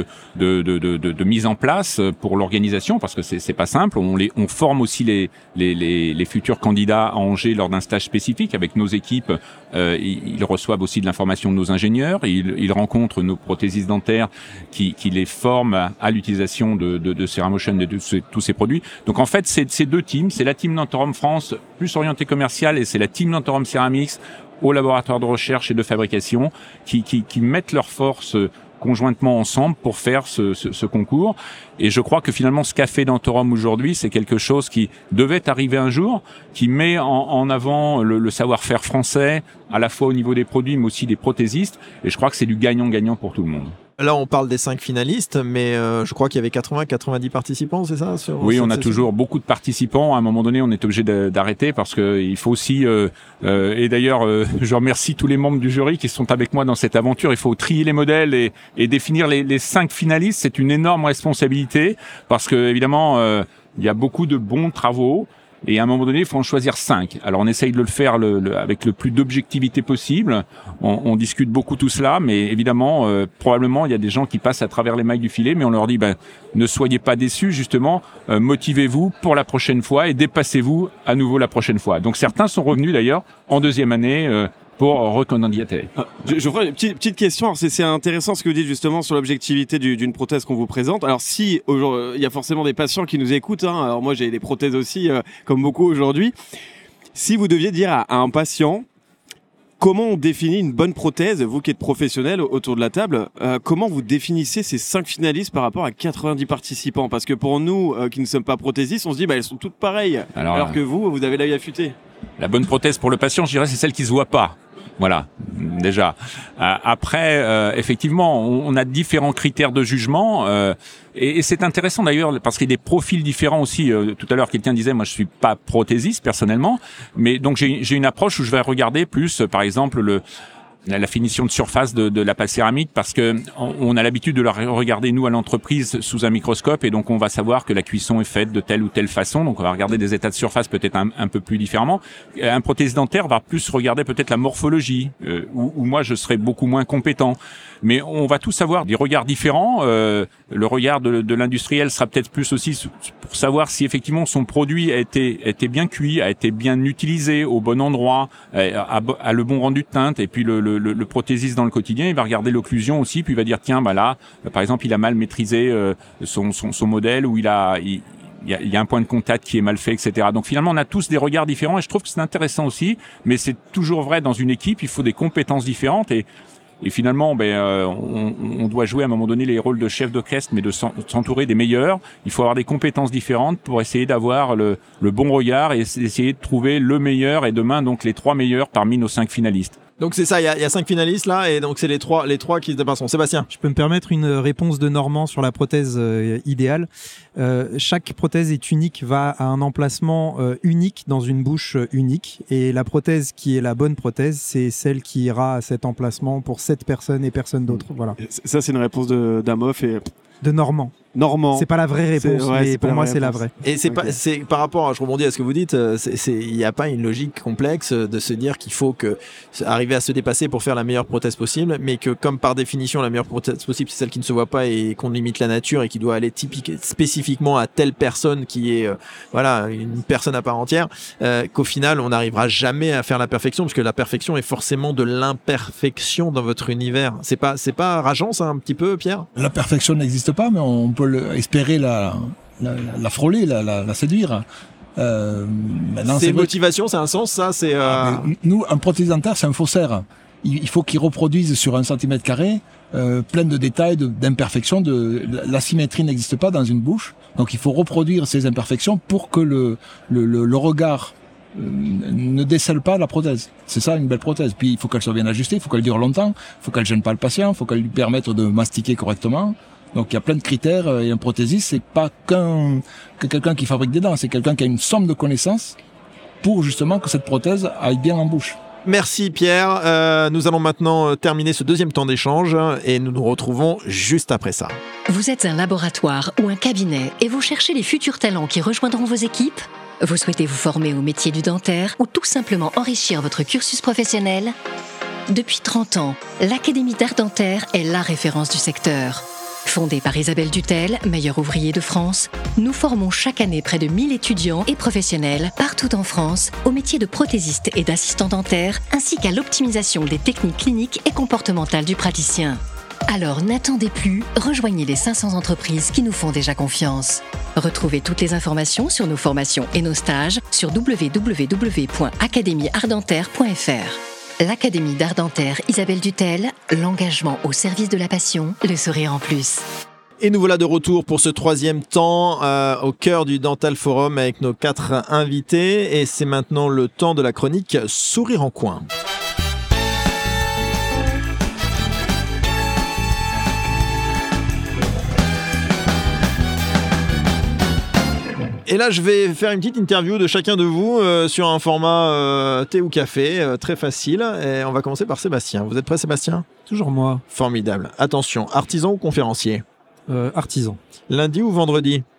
mise en place pour l'organisation, parce que c'est pas simple. On forme aussi les futurs candidats à Angers lors d'un stage spécifique avec nos équipes. Ils reçoivent aussi de l'information de nos ingénieurs, ils rencontrent nos prothésistes dentaires qui les forment à l'utilisation de Ceramotion et de tous ces produits. Donc en fait, c'est 2 teams, c'est la team d'Antorum France plus orientée commerciale, et c'est la team d'Antorum Ceramics au laboratoire de recherche et de fabrication qui mettent leurs forces conjointement ensemble pour faire ce concours. Et je crois que finalement ce qu'a fait Dentorum aujourd'hui, c'est quelque chose qui devait arriver un jour, qui met en avant le savoir-faire français, à la fois au niveau des produits mais aussi des prothésistes, et je crois que c'est du gagnant-gagnant pour tout le monde. Là, on parle des 5 finalistes, mais je crois qu'il y avait 80-90 participants, c'est ça? Oui, on a toujours beaucoup de participants. À un moment donné, on est obligé d'arrêter parce que il faut aussi, et d'ailleurs, je remercie tous les membres du jury qui sont avec moi dans cette aventure. Il faut trier les modèles et définir les 5 finalistes. C'est une énorme responsabilité parce que, évidemment, il y a beaucoup de bons travaux. Et à un moment donné, il faut en choisir 5. Alors on essaye de le faire avec le plus d'objectivité possible. On discute beaucoup tout cela, mais évidemment, probablement, il y a des gens qui passent à travers les mailles du filet, mais on leur dit, ne soyez pas déçus, justement, motivez-vous pour la prochaine fois et dépassez-vous à nouveau la prochaine fois. Donc certains sont revenus d'ailleurs en deuxième année pour recandidater. Je ferai une petite question. Alors, c'est intéressant ce que vous dites justement sur l'objectivité d'une prothèse qu'on vous présente. Alors si il y a forcément des patients qui nous écoutent, alors moi j'ai des prothèses aussi comme beaucoup aujourd'hui. Si vous deviez dire à un patient comment on définit une bonne prothèse, vous qui êtes professionnel autour de la table, comment vous définissez ces 5 finalistes par rapport à 90 participants? Parce que pour nous qui ne sommes pas prothésistes, on se dit elles sont toutes pareilles. Alors que vous avez l'œil affûté. La bonne prothèse pour le patient, je dirais, c'est celle qui se voit pas. Voilà, déjà. Après, effectivement, on a différents critères de jugement et c'est intéressant d'ailleurs parce qu'il y a des profils différents aussi. Tout à l'heure, quelqu'un disait, moi, je suis pas prothésiste personnellement, mais donc j'ai une approche où je vais regarder plus, par exemple, la finition de surface de la pâte céramique, parce que on a l'habitude de la regarder nous à l'entreprise sous un microscope, et donc on va savoir que la cuisson est faite de telle ou telle façon, donc on va regarder des états de surface peut-être un peu plus différemment. Un prothésiste dentaire va plus regarder peut-être la morphologie, où moi je serais beaucoup moins compétent. Mais on va tous avoir des regards différents. Le regard de l'industriel sera peut-être plus aussi pour savoir si effectivement son produit a été bien cuit, a été bien utilisé au bon endroit, a le bon rendu de teinte. Et puis le prothésiste dans le quotidien, il va regarder l'occlusion aussi, puis il va dire tiens là, par exemple, il a mal maîtrisé son modèle, ou il y a un point de contact qui est mal fait, etc. Donc finalement, on a tous des regards différents, et je trouve que c'est intéressant aussi. Mais c'est toujours vrai, dans une équipe, il faut des compétences différentes, et finalement, on doit jouer à un moment donné les rôles de chef d'orchestre, mais de s'entourer des meilleurs. Il faut avoir des compétences différentes pour essayer d'avoir le bon regard et essayer de trouver le meilleur, et demain donc les 3 meilleurs parmi nos 5 finalistes. Donc c'est ça, il y a 5 finalistes là, et donc c'est les trois qui se dépassent. Sébastien, je peux me permettre une réponse de Normand sur la prothèse idéale. Chaque prothèse est unique, va à un emplacement unique dans une bouche unique, et la prothèse qui est la bonne prothèse, c'est celle qui ira à cet emplacement pour cette personne et personne d'autre. Voilà. Ça, c'est une réponse d'Amof et de Normand. C'est pas la vraie réponse, mais pour moi c'est la vraie. Et c'est par rapport, je rebondis à ce que vous dites, il n'y a pas une logique complexe de se dire qu'il faut arriver à se dépasser pour faire la meilleure prothèse possible, mais que comme par définition la meilleure prothèse possible c'est celle qui ne se voit pas et qu'on limite la nature et qui doit aller spécifiquement à telle personne qui est une personne à part entière, qu'au final on n'arrivera jamais à faire la perfection, parce que la perfection est forcément de l'imperfection dans votre univers. C'est pas rageant ça un petit peu, Pierre? La perfection n'existe pas, mais on peut espérer la frôler, la séduire. C'est motivation, c'est un sens, ça. Nous, un prothésiste dentaire, c'est un faussaire. Il faut qu'il reproduise sur 1 cm², plein de détails, d'imperfections. La symétrie n'existe pas dans une bouche, donc il faut reproduire ces imperfections pour que le regard ne décèle pas la prothèse. C'est ça une belle prothèse. Puis il faut qu'elle soit bien ajustée, il faut qu'elle dure longtemps, il faut qu'elle gêne pas le patient, il faut qu'elle lui permette de mastiquer correctement. Donc il y a plein de critères, et un prothésiste, c'est pas que quelqu'un qui fabrique des dents, c'est quelqu'un qui a une somme de connaissances pour justement que cette prothèse aille bien en bouche. Merci Pierre. Nous allons maintenant terminer ce deuxième temps d'échange, et nous nous retrouvons juste après ça. Vous êtes un laboratoire ou un cabinet et vous cherchez les futurs talents qui rejoindront vos équipes? Vous souhaitez vous former au métier du dentaire ou tout simplement enrichir votre cursus professionnel? Depuis 30 ans, l'Académie d'art dentaire est la référence du secteur. Fondée par Isabelle Dutel, meilleure ouvrier de France, nous formons chaque année près de 1000 étudiants et professionnels partout en France au métier de prothésiste et d'assistant dentaire, ainsi qu'à l'optimisation des techniques cliniques et comportementales du praticien. Alors n'attendez plus, rejoignez les 500 entreprises qui nous font déjà confiance. Retrouvez toutes les informations sur nos formations et nos stages sur www.academieartdentaire.fr. L'Académie d'art dentaire Isabelle Dutel, l'engagement au service de la passion, le sourire en plus. Et nous voilà de retour pour ce 3e temps au cœur du Dental Forum avec nos 4 invités, et c'est maintenant le temps de la chronique Sourire en coin. Et là, je vais faire une petite interview de chacun de vous sur un format thé ou café, très facile. Et on va commencer par Sébastien. Vous êtes prêt, Sébastien? Toujours moi. Formidable. Attention, artisan ou conférencier? Artisan. Lundi ou vendredi?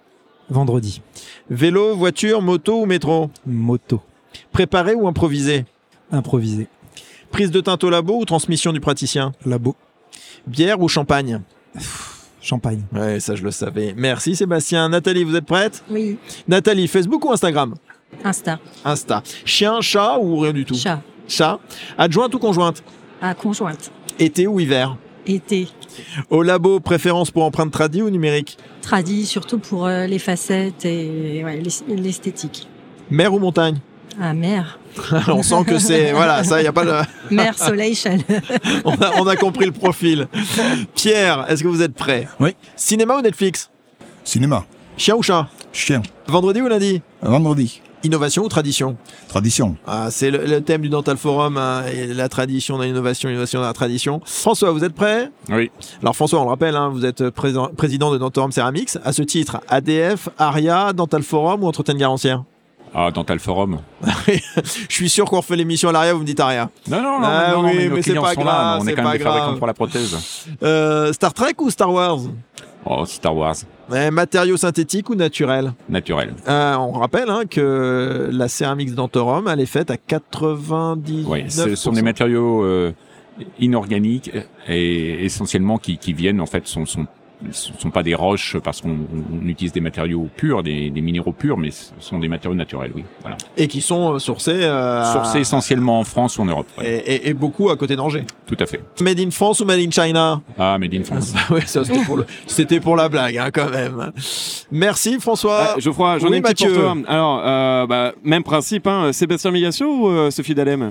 Vendredi. Vélo, voiture, moto ou métro? Moto. Préparé ou improvisé? Improvisé. Prise de teinte au labo ou transmission du praticien? Labo. Bière ou champagne? Champagne. Ouais, ça je le savais. Merci Sébastien. Nathalie, vous êtes prête? Oui. Nathalie, Facebook ou Instagram? Insta. Chien, chat ou rien du tout? Chat. Adjointe ou conjointe? Conjointe. Été ou hiver? Été. Au labo, préférence pour empreinte tradi ou numérique? Tradi, surtout pour les facettes et l'esthétique. Mer ou montagne? Mer. On sent que c'est... Voilà, ça, il n'y a pas de... Mer, soleil, chaleur. on a compris le profil. Pierre, est-ce que vous êtes prêt? Oui. Cinéma ou Netflix? Cinéma. Chien ou chat? Chien. Vendredi ou lundi? Vendredi. Innovation ou tradition? Tradition. C'est le thème du Dental Forum, et la tradition dans l'innovation, l'innovation dans la tradition. François, vous êtes prêt? Oui. Alors François, on le rappelle, vous êtes président de Dentorum Ceramics. À ce titre, ADF, ARIA, Dental Forum ou Entretien de Garantière? Dental Forum. Je suis sûr qu'on refait l'émission à l'ARIA, vous me dites ARIA. Non, mais c'est pas grave. On est quand même des fabricants pour la prothèse. Star Trek ou Star Wars? Star Wars. Matériaux synthétiques ou naturels? Naturel. On rappelle que la céramique Dentorum, elle est faite à 99%. Oui, ce sont des matériaux inorganiques et essentiellement qui viennent, en fait, sont pas des roches parce qu'on utilise des matériaux purs, des minéraux purs, mais ce sont des matériaux naturels, oui. Voilà. Et qui sont sourcés essentiellement en France ou en Europe. Ouais. Et beaucoup à côté d'Angers. Tout à fait. Made in France ou Made in China? Made in France. Oui, ça c'était pour la blague, quand même. Merci François. Geoffroy, j'en ai une petite pour toi. Alors, même principe, Sébastien Migasso ou Sophie Dalem?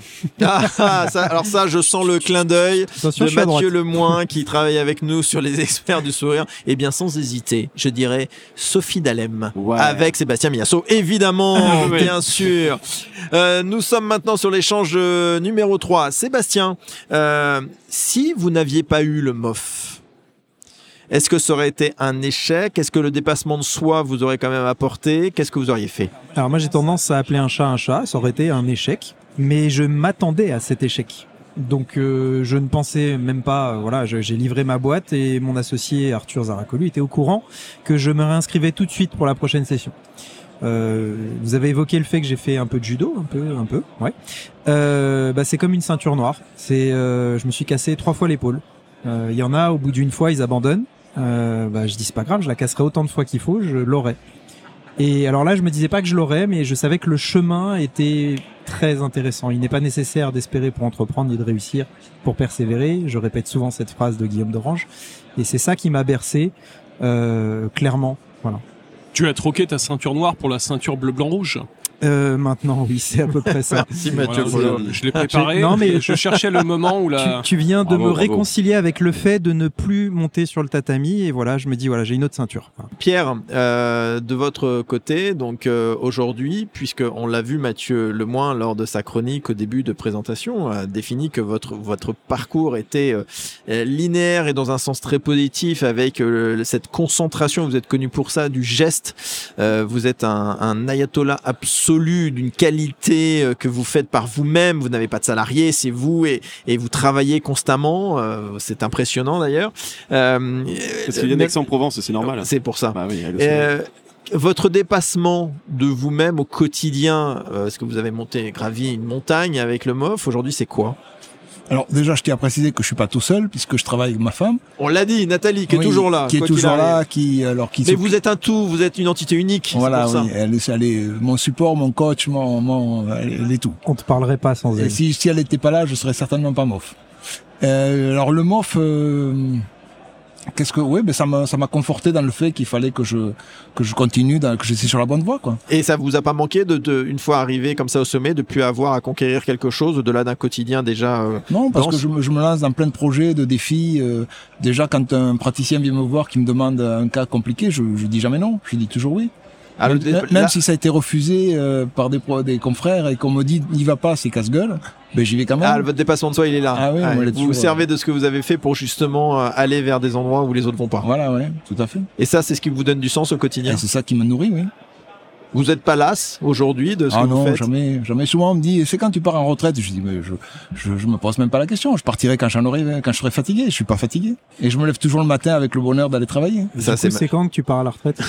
Alors ça, je sens le clin d'œil de Mathieu Lemoin qui travaille avec nous sur les experts du sourire. Eh bien, sans hésiter, je dirais Sophie Dalem avec Sébastien Migasso, évidemment, bien sûr. Nous sommes maintenant sur l'échange numéro 3. Sébastien, si vous n'aviez pas eu le MOF, est-ce que ça aurait été un échec? Est-ce que le dépassement de soi vous aurait quand même apporté? Qu'est-ce que vous auriez fait? Alors moi, j'ai tendance à appeler un chat, ça aurait été un échec, mais je m'attendais à cet échec. Donc je ne pensais même pas, j'ai livré ma boîte et mon associé Arthur Zaracolu était au courant que je me réinscrivais tout de suite pour la prochaine session. Vous avez évoqué le fait que j'ai fait un peu de judo, un peu, ouais. C'est comme une ceinture noire. Je me suis cassé 3 fois l'épaule. Il y en a, au bout d'une fois, ils abandonnent. Je dis c'est pas grave, je la casserai autant de fois qu'il faut, je l'aurai. Et alors là, je me disais pas que je l'aurais, mais je savais que le chemin était très intéressant. Il n'est pas nécessaire d'espérer pour entreprendre ni de réussir pour persévérer. Je répète souvent cette phrase de Guillaume d'Orange. Et c'est ça qui m'a bercé, clairement. Voilà. Tu as troqué ta ceinture noire pour la ceinture bleu-blanc-rouge? Maintenant, oui, c'est à peu près ça. Merci Mathieu. Je l'ai préparé. Non, mais je cherchais le moment où tu viens de me réconcilier avec le fait de ne plus monter sur le tatami et voilà, je me dis j'ai une autre ceinture. Pierre, de votre côté, donc aujourd'hui, puisque on l'a vu Mathieu Lemoin lors de sa chronique au début de présentation, a défini que votre parcours était linéaire et dans un sens très positif avec cette concentration. Vous êtes connu pour ça, du geste. Vous êtes un ayatollah absolu d'une qualité que vous faites par vous-même. Vous n'avez pas de salariés, c'est vous et vous travaillez constamment. C'est impressionnant d'ailleurs. Parce qu'il y a d'Aix-en-Provence, c'est normal. C'est pour ça. Votre dépassement de vous-même au quotidien, est-ce que vous avez gravi une montagne avec le MOF? Aujourd'hui, c'est quoi? Alors déjà, je tiens à préciser que je suis pas tout seul puisque je travaille avec ma femme. On l'a dit, Nathalie, qui est toujours là. Mais vous êtes un tout, vous êtes une entité unique. Voilà, oui. Elle est mon support, mon coach, elle est tout. On te parlerait pas sans elle. Et si elle était pas là, je serais certainement pas MOF. Alors le MOF, ça m'a conforté dans le fait qu'il fallait que je continue, que je suis sur la bonne voie, quoi. Et ça vous a pas manqué une fois arrivé comme ça au sommet, de plus avoir à conquérir quelque chose au-delà d'un quotidien déjà Non, parce que je me lance dans plein de projets, de défis. Déjà, quand un praticien vient me voir qui me demande un cas compliqué, je dis jamais non, je dis toujours oui. Même si ça a été refusé par des confrères et qu'on me dit n'y va pas, c'est casse-gueule, j'y vais quand même. Votre dépassement de soi, il est là. Vous vous servez de ce que vous avez fait pour justement aller vers des endroits où les autres vont pas. Voilà, tout à fait. Et ça, c'est ce qui vous donne du sens au quotidien. Et c'est ça qui me nourrit, oui. Vous n'êtes pas lasse aujourd'hui de ce que vous faites? Jamais. Souvent on me dit, c'est quand tu pars en retraite? Je dis, mais je me pose même pas la question. Je partirai quand je serai fatigué. Je suis pas fatigué. Et je me lève toujours le matin avec le bonheur d'aller travailler. C'est quand que tu pars à la retraite?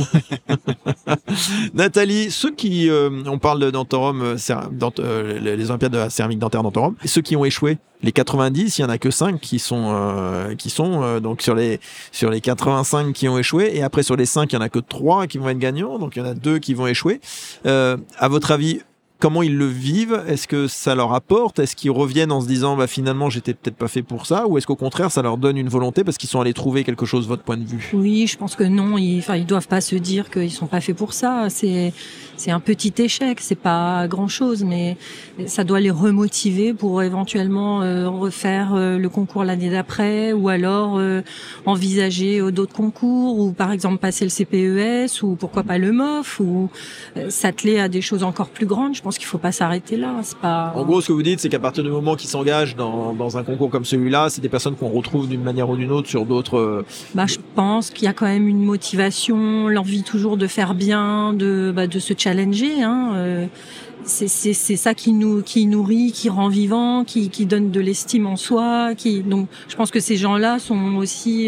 Nathalie, ceux qui, on parle de Dantorum, les Olympiades de la céramique dentaire Dantorum, ceux qui ont échoué, les 90, il y en a que 5 qui sont donc sur les 85 qui ont échoué, et après sur les 5, il y en a que 3 qui vont être gagnants, donc il y en a 2 qui vont échouer. À votre avis, comment ils le vivent? Est-ce que ça leur apporte? Est-ce qu'ils reviennent en se disant finalement j'étais peut-être pas fait pour ça? Ou est-ce qu'au contraire ça leur donne une volonté parce qu'ils sont allés trouver quelque chose, votre point de vue? Oui, je pense que non. Ils doivent pas se dire qu'ils sont pas faits pour ça. C'est un petit échec, c'est pas grand-chose, mais ça doit les remotiver pour éventuellement refaire le concours l'année d'après, ou alors envisager d'autres concours, ou par exemple passer le CPES, ou pourquoi pas le MOF, ou s'atteler à des choses encore plus grandes. Je pense qu'il faut pas s'arrêter là. C'est pas. En gros, ce que vous dites, c'est qu'à partir du moment qu'ils s'engagent dans un concours comme celui-là, c'est des personnes qu'on retrouve d'une manière ou d'une autre sur d'autres. Je pense qu'il y a quand même une motivation, l'envie toujours de faire bien, de se challenger. C'est ça qui nourrit, qui rend vivant, qui donne de l'estime en soi. Donc, je pense que ces gens-là sont aussi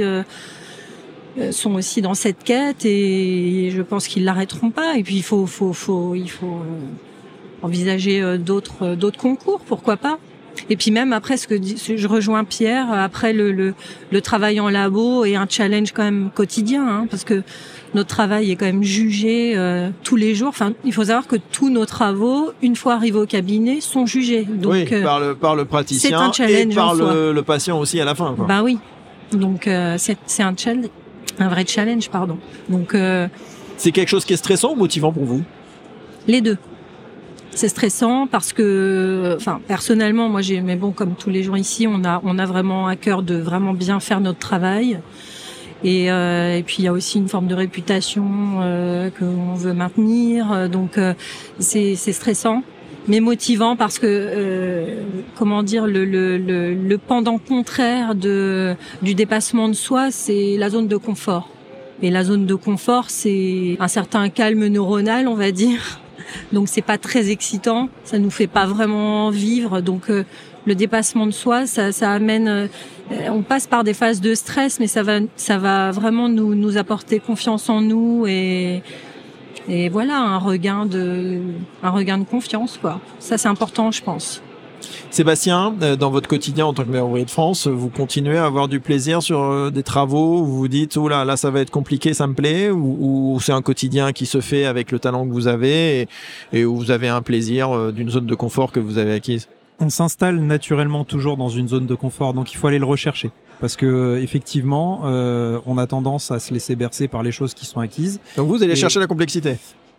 dans cette quête, et je pense qu'ils l'arrêteront pas. Et puis il faut envisager d'autres concours, pourquoi pas. Et puis même après, je rejoins Pierre, après le travail en labo est un challenge quand même quotidien, parce que notre travail est quand même jugé tous les jours. Enfin, il faut savoir que tous nos travaux, une fois arrivés au cabinet, sont jugés. Donc, oui, par le praticien, c'est un challenge et par le patient aussi à la fin, quoi. Oui. Donc c'est un challenge, un vrai challenge, pardon. Donc c'est quelque chose qui est stressant ou motivant pour vous? Les deux. C'est stressant parce que, personnellement, moi, mais bon, comme tous les gens ici, on a vraiment à cœur de vraiment bien faire notre travail. Et puis il y a aussi une forme de réputation qu'on veut maintenir. Donc c'est stressant, mais motivant parce que le pendant contraire du dépassement de soi, c'est la zone de confort. Et la zone de confort, c'est un certain calme neuronal, on va dire. Donc c'est pas très excitant, ça nous fait pas vraiment vivre. Donc le dépassement de soi, ça amène. On passe par des phases de stress, mais ça va vraiment nous apporter confiance en nous et voilà un regain de confiance, quoi. Ça c'est important, je pense. Sébastien, dans votre quotidien en tant que maire ouvrier de France, vous continuez à avoir du plaisir sur des travaux où vous vous dites oh là ça va être compliqué, ça me plaît, ou c'est un quotidien qui se fait avec le talent que vous avez et où vous avez un plaisir d'une zone de confort que vous avez acquise? On s'installe naturellement toujours dans une zone de confort, donc il faut aller le rechercher. Parce que effectivement, on a tendance à se laisser bercer par les choses qui sont acquises. Donc vous allez chercher la complexité?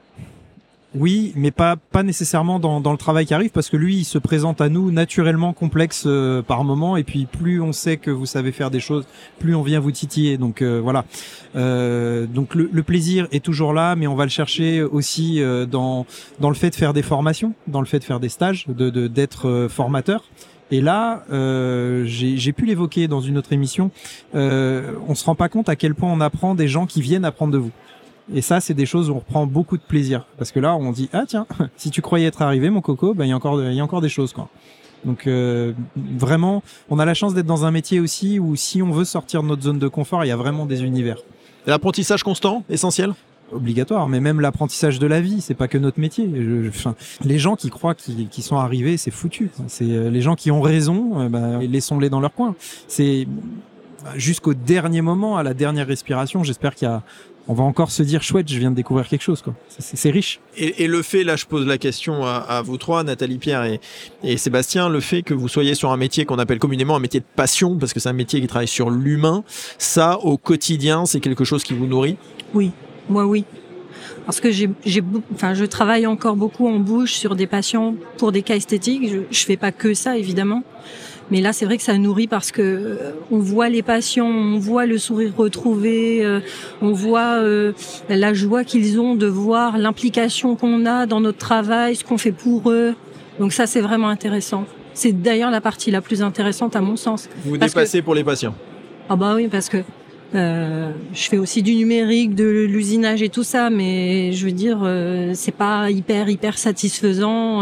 Oui, mais pas nécessairement dans le travail qui arrive, parce que lui, il se présente à nous naturellement complexe par moment, et puis plus on sait que vous savez faire des choses, plus on vient vous titiller. Donc voilà. Donc le plaisir est toujours là, mais on va le chercher aussi dans le fait de faire des formations, dans le fait de faire des stages, d'être formateur. Et là, j'ai pu l'évoquer dans une autre émission, on se rend pas compte à quel point on apprend des gens qui viennent apprendre de vous. Et ça, c'est des choses où on reprend beaucoup de plaisir. Parce que là, on dit, ah tiens, si tu croyais être arrivé, mon coco, il y a encore des choses, quoi. Donc, vraiment, on a la chance d'être dans un métier aussi où si on veut sortir de notre zone de confort, il y a vraiment des univers. L'apprentissage constant, essentiel? Obligatoire, mais même l'apprentissage de la vie, c'est pas que notre métier. Les gens qui croient qu'ils sont arrivés, c'est foutu, quoi. C'est les gens qui ont raison, laissons-les dans leur coin. C'est jusqu'au dernier moment, à la dernière respiration, j'espère on va encore se dire chouette, je viens de découvrir quelque chose, quoi. C'est riche. Et le fait, là je pose la question à vous trois, Nathalie, Pierre et Sébastien, le fait que vous soyez sur un métier qu'on appelle communément un métier de passion, parce que c'est un métier qui travaille sur l'humain, ça au quotidien, c'est quelque chose qui vous nourrit? Oui, moi oui. Parce que je travaille encore beaucoup en bouche sur des patients pour des cas esthétiques. Je fais pas que ça, évidemment. Mais là, c'est vrai que ça nourrit parce que on voit les patients, on voit le sourire retrouvé, on voit la joie qu'ils ont de voir l'implication qu'on a dans notre travail, ce qu'on fait pour eux. Donc ça, c'est vraiment intéressant. C'est d'ailleurs la partie la plus intéressante à mon sens. Vous dépassez pour les patients? Ah bah oui, parce que Je fais aussi du numérique, de l'usinage et tout ça, mais je veux dire, c'est pas hyper satisfaisant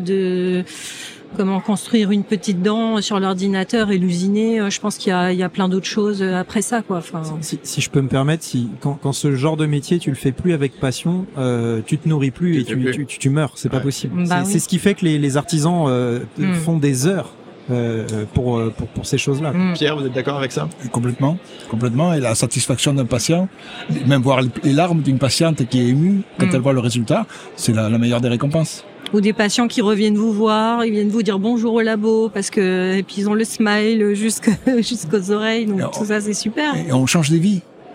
de comment construire une petite dent sur l'ordinateur et l'usiner. Je pense qu'il y a plein d'autres choses après ça, quoi. Enfin, si je peux me permettre, quand ce genre de métier tu le fais plus avec passion, tu te nourris plus et tu meurs. C'est pas possible. C'est ce qui fait que les artisans font des heures pour ces choses-là. Pierre, vous êtes d'accord avec ça? Complètement. Et la satisfaction d'un patient, même voir les larmes d'une patiente qui est émue quand elle voit le résultat, c'est la meilleure des récompenses. Ou des patients qui reviennent vous voir, ils viennent vous dire bonjour au labo et puis ils ont le smile jusqu'aux oreilles, donc tout ça c'est super. Et on change des vies.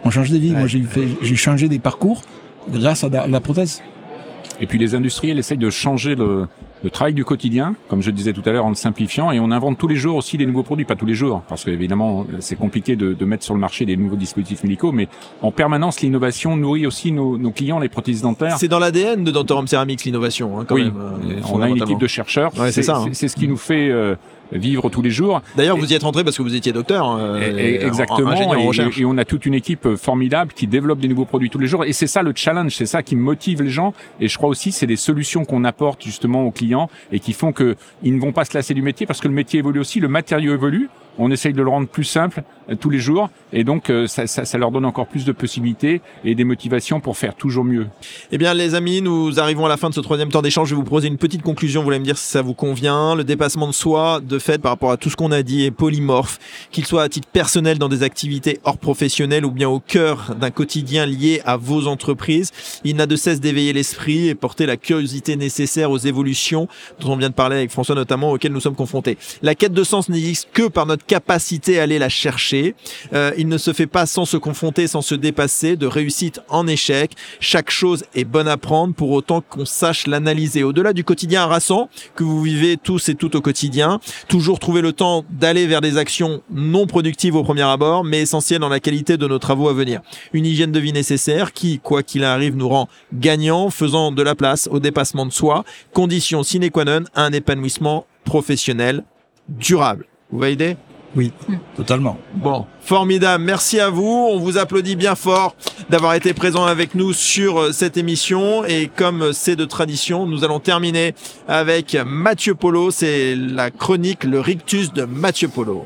Moi j'ai changé des parcours grâce à la prothèse. Et puis les industriels essayent de changer le travail du quotidien, comme je disais tout à l'heure, en le simplifiant, et on invente tous les jours aussi des nouveaux produits, pas tous les jours, parce qu'évidemment c'est compliqué de mettre sur le marché des nouveaux dispositifs médicaux, mais en permanence l'innovation nourrit aussi nos clients, les prothésistes dentaires. C'est dans l'ADN de Dentorum Ceramics l'innovation, quand même. On a une équipe de chercheurs, c'est ce qui nous fait vivre tous les jours. D'ailleurs, vous y êtes rentré parce que vous étiez docteur. Exactement. Et on a toute une équipe formidable qui développe des nouveaux produits tous les jours. Et c'est ça le challenge, c'est ça qui motive les gens. Et je crois aussi c'est des solutions qu'on apporte justement aux clients et qui font que ils ne vont pas se lasser du métier parce que le métier évolue aussi, le matériau évolue. On essaye de le rendre plus simple tous les jours et donc ça leur donne encore plus de possibilités et des motivations pour faire toujours mieux. Eh bien les amis, nous arrivons à la fin de ce troisième temps d'échange. Je vais vous proposer une petite conclusion, vous allez me dire si ça vous convient. Le dépassement de soi, de fait, par rapport à tout ce qu'on a dit, est polymorphe, qu'il soit à titre personnel dans des activités hors professionnelles ou bien au cœur d'un quotidien lié à vos entreprises. Il n'a de cesse d'éveiller l'esprit et porter la curiosité nécessaire aux évolutions dont on vient de parler avec François notamment, auxquelles nous sommes confrontés. La quête de sens n'existe que par notre capacité à aller la chercher. Il ne se fait pas sans se confronter, sans se dépasser, de réussite en échec. Chaque chose est bonne à prendre pour autant qu'on sache l'analyser. Au-delà du quotidien harassant que vous vivez tous et toutes au quotidien, toujours trouver le temps d'aller vers des actions non productives au premier abord, mais essentielles dans la qualité de nos travaux à venir. Une hygiène de vie nécessaire qui, quoi qu'il arrive, nous rend gagnants, faisant de la place au dépassement de soi, condition sine qua non à un épanouissement professionnel durable. Vous validez ? Oui, totalement. Bon, formidable. Merci à vous. On vous applaudit bien fort d'avoir été présent avec nous sur cette émission. Et comme c'est de tradition, nous allons terminer avec Mathieu Polo. C'est la chronique Le Rictus de Mathieu Polo.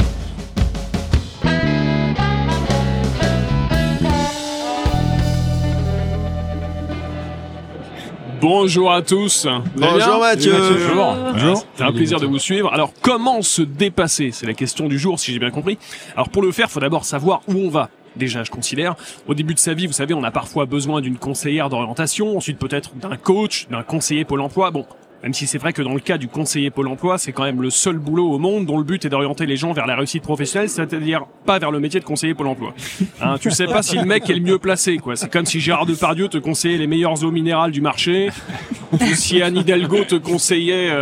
Bonjour à tous. Bonjour Mathieu. Bonjour. C'est un plaisir de vous suivre. Alors, comment se dépasser? C'est la question du jour, si j'ai bien compris. Alors, pour le faire, il faut d'abord savoir où on va. Déjà, je considère, au début de sa vie, vous savez, on a parfois besoin d'une conseillère d'orientation, ensuite peut-être d'un coach, d'un conseiller Pôle emploi. Bon, même si c'est vrai que dans le cas du conseiller Pôle emploi, c'est quand même le seul boulot au monde dont le but est d'orienter les gens vers la réussite professionnelle, c'est-à-dire pas vers le métier de conseiller Pôle emploi. Hein, tu sais pas si le mec est le mieux placé, quoi. C'est comme si Gérard Depardieu te conseillait les meilleures eaux minérales du marché, ou si Anne Hidalgo te conseillait...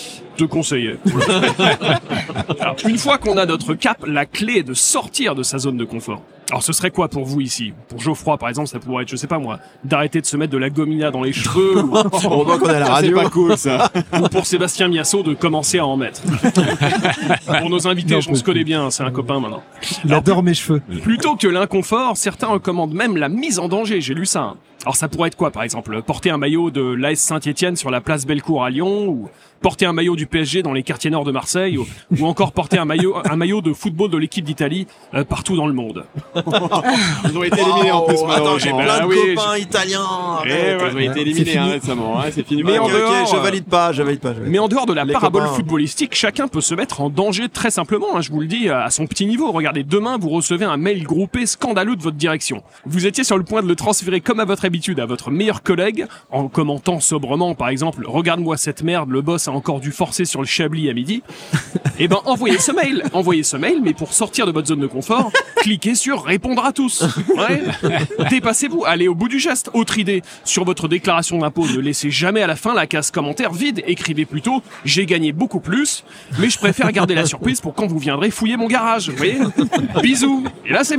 Alors, une fois qu'on a notre cap, la clé est de sortir de sa zone de confort. Alors ce serait quoi pour vous ici? Pour Geoffroy par exemple, ça pourrait être, je sais pas moi, d'arrêter de se mettre de la gomina dans les cheveux. Ou... On voit qu'on est à la radio. C'est pas cool ça. Ou pour Sébastien Miasso de commencer à en mettre. Pour nos invités, on se connaît bien, c'est un copain maintenant. Il adore mes cheveux. Plutôt que l'inconfort, certains recommandent même la mise en danger, j'ai lu ça. Hein. Alors ça pourrait être quoi par exemple? Porter un maillot de l'AS Saint-Étienne sur la place Bellecour à Lyon, ou porter un maillot du PSG dans les quartiers nord de Marseille, ou encore porter un maillot de football de l'équipe d'Italie partout dans le monde. Ils ont été éliminés en plus. Attends, j'ai plein de copains italiens. Ils ont été éliminés récemment, c'est fini. Mais en dehors, je valide pas. Mais en dehors de la parabole footballistique, chacun peut se mettre en danger très simplement, hein, je vous le dis, à son petit niveau. Regardez, demain, vous recevez un mail groupé scandaleux de votre direction. Vous étiez sur le point de le transférer comme à votre habitude à votre meilleur collègue, en commentant sobrement, par exemple, regarde-moi cette merde, le boss a encore dû forcer sur le Chablis à midi. Eh ben, envoyez ce mail, mais pour sortir de votre zone de confort, cliquez sur répondre à tous. Ouais. Dépassez-vous, allez au bout du geste. Autre idée, sur votre déclaration d'impôt, ne laissez jamais à la fin la case commentaire vide. Écrivez plutôt, j'ai gagné beaucoup plus, mais je préfère garder la surprise pour quand vous viendrez fouiller mon garage. Vous voyez ? Bisous. Et là, c'est bien.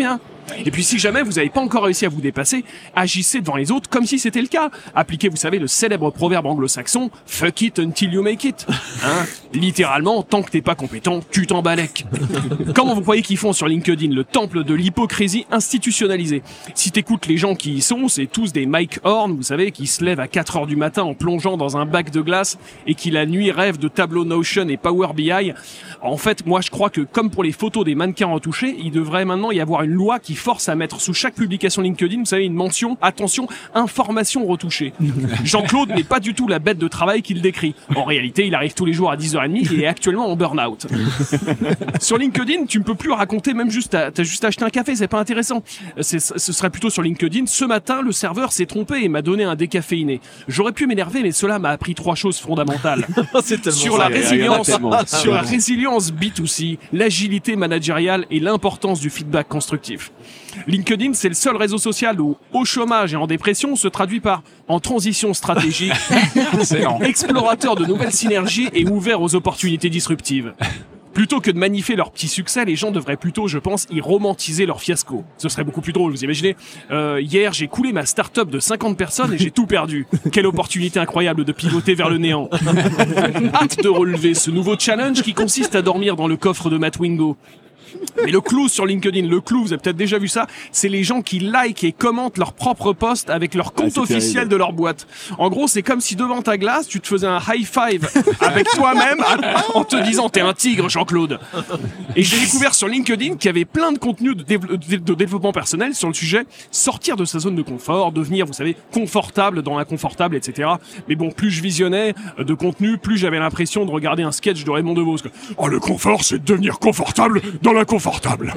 Et puis si jamais vous n'avez pas encore réussi à vous dépasser, agissez devant les autres comme si c'était le cas. Appliquez, vous savez, le célèbre proverbe anglo-saxon « fuck it until you make it ». Littéralement, tant que t'es pas compétent, tu t'en balèques. Comment vous croyez qu'ils font sur LinkedIn, le temple de l'hypocrisie institutionnalisée? Si t'écoutes les gens qui y sont, c'est tous des Mike Horn, vous savez, qui se lèvent à 4h du matin en plongeant dans un bac de glace et qui la nuit rêvent de tableau Notion et Power BI. En fait, moi je crois que comme pour les photos des mannequins retouchés, il devrait maintenant y avoir une loi qui force à mettre sous chaque publication LinkedIn, vous savez, une mention, attention, information retouchée. Jean-Claude n'est pas du tout la bête de travail qu'il décrit. En réalité, il arrive tous les jours à 10h30 et est actuellement en burn-out. Sur LinkedIn, tu ne peux plus raconter, même juste, t'as juste acheté un café, c'est pas intéressant. Ce serait plutôt sur LinkedIn, ce matin, le serveur s'est trompé et m'a donné un décaféiné. J'aurais pu m'énerver, mais cela m'a appris 3 choses fondamentales. Sur la résilience B2C, l'agilité managériale et l'importance du feedback constructif. LinkedIn, c'est le seul réseau social où, au chômage et en dépression, se traduit par en transition stratégique, explorateur de nouvelles synergies et ouvert aux opportunités disruptives. Plutôt que de magnifier leur petit succès, les gens devraient plutôt, je pense, y romantiser leur fiasco. Ce serait beaucoup plus drôle, vous imaginez. Hier, j'ai coulé ma start-up de 50 personnes et j'ai tout perdu. Quelle opportunité incroyable de pivoter vers le néant. Hâte de relever ce nouveau challenge qui consiste à dormir dans le coffre de Matt Wingo. Mais le clou sur LinkedIn, vous avez peut-être déjà vu ça, c'est les gens qui likent et commentent leurs propres posts avec leur compte officiel de leur boîte. En gros, c'est comme si devant ta glace, tu te faisais un high five avec toi-même en te disant t'es un tigre, Jean-Claude. Et j'ai découvert sur LinkedIn qu'il y avait plein de contenus de développement personnel sur le sujet, sortir de sa zone de confort, devenir, vous savez, confortable dans l'inconfortable, etc. Mais bon, plus je visionnais de contenu, plus j'avais l'impression de regarder un sketch de Raymond DeVos. Oh, le confort, c'est de devenir confortable dans l'inconfortable.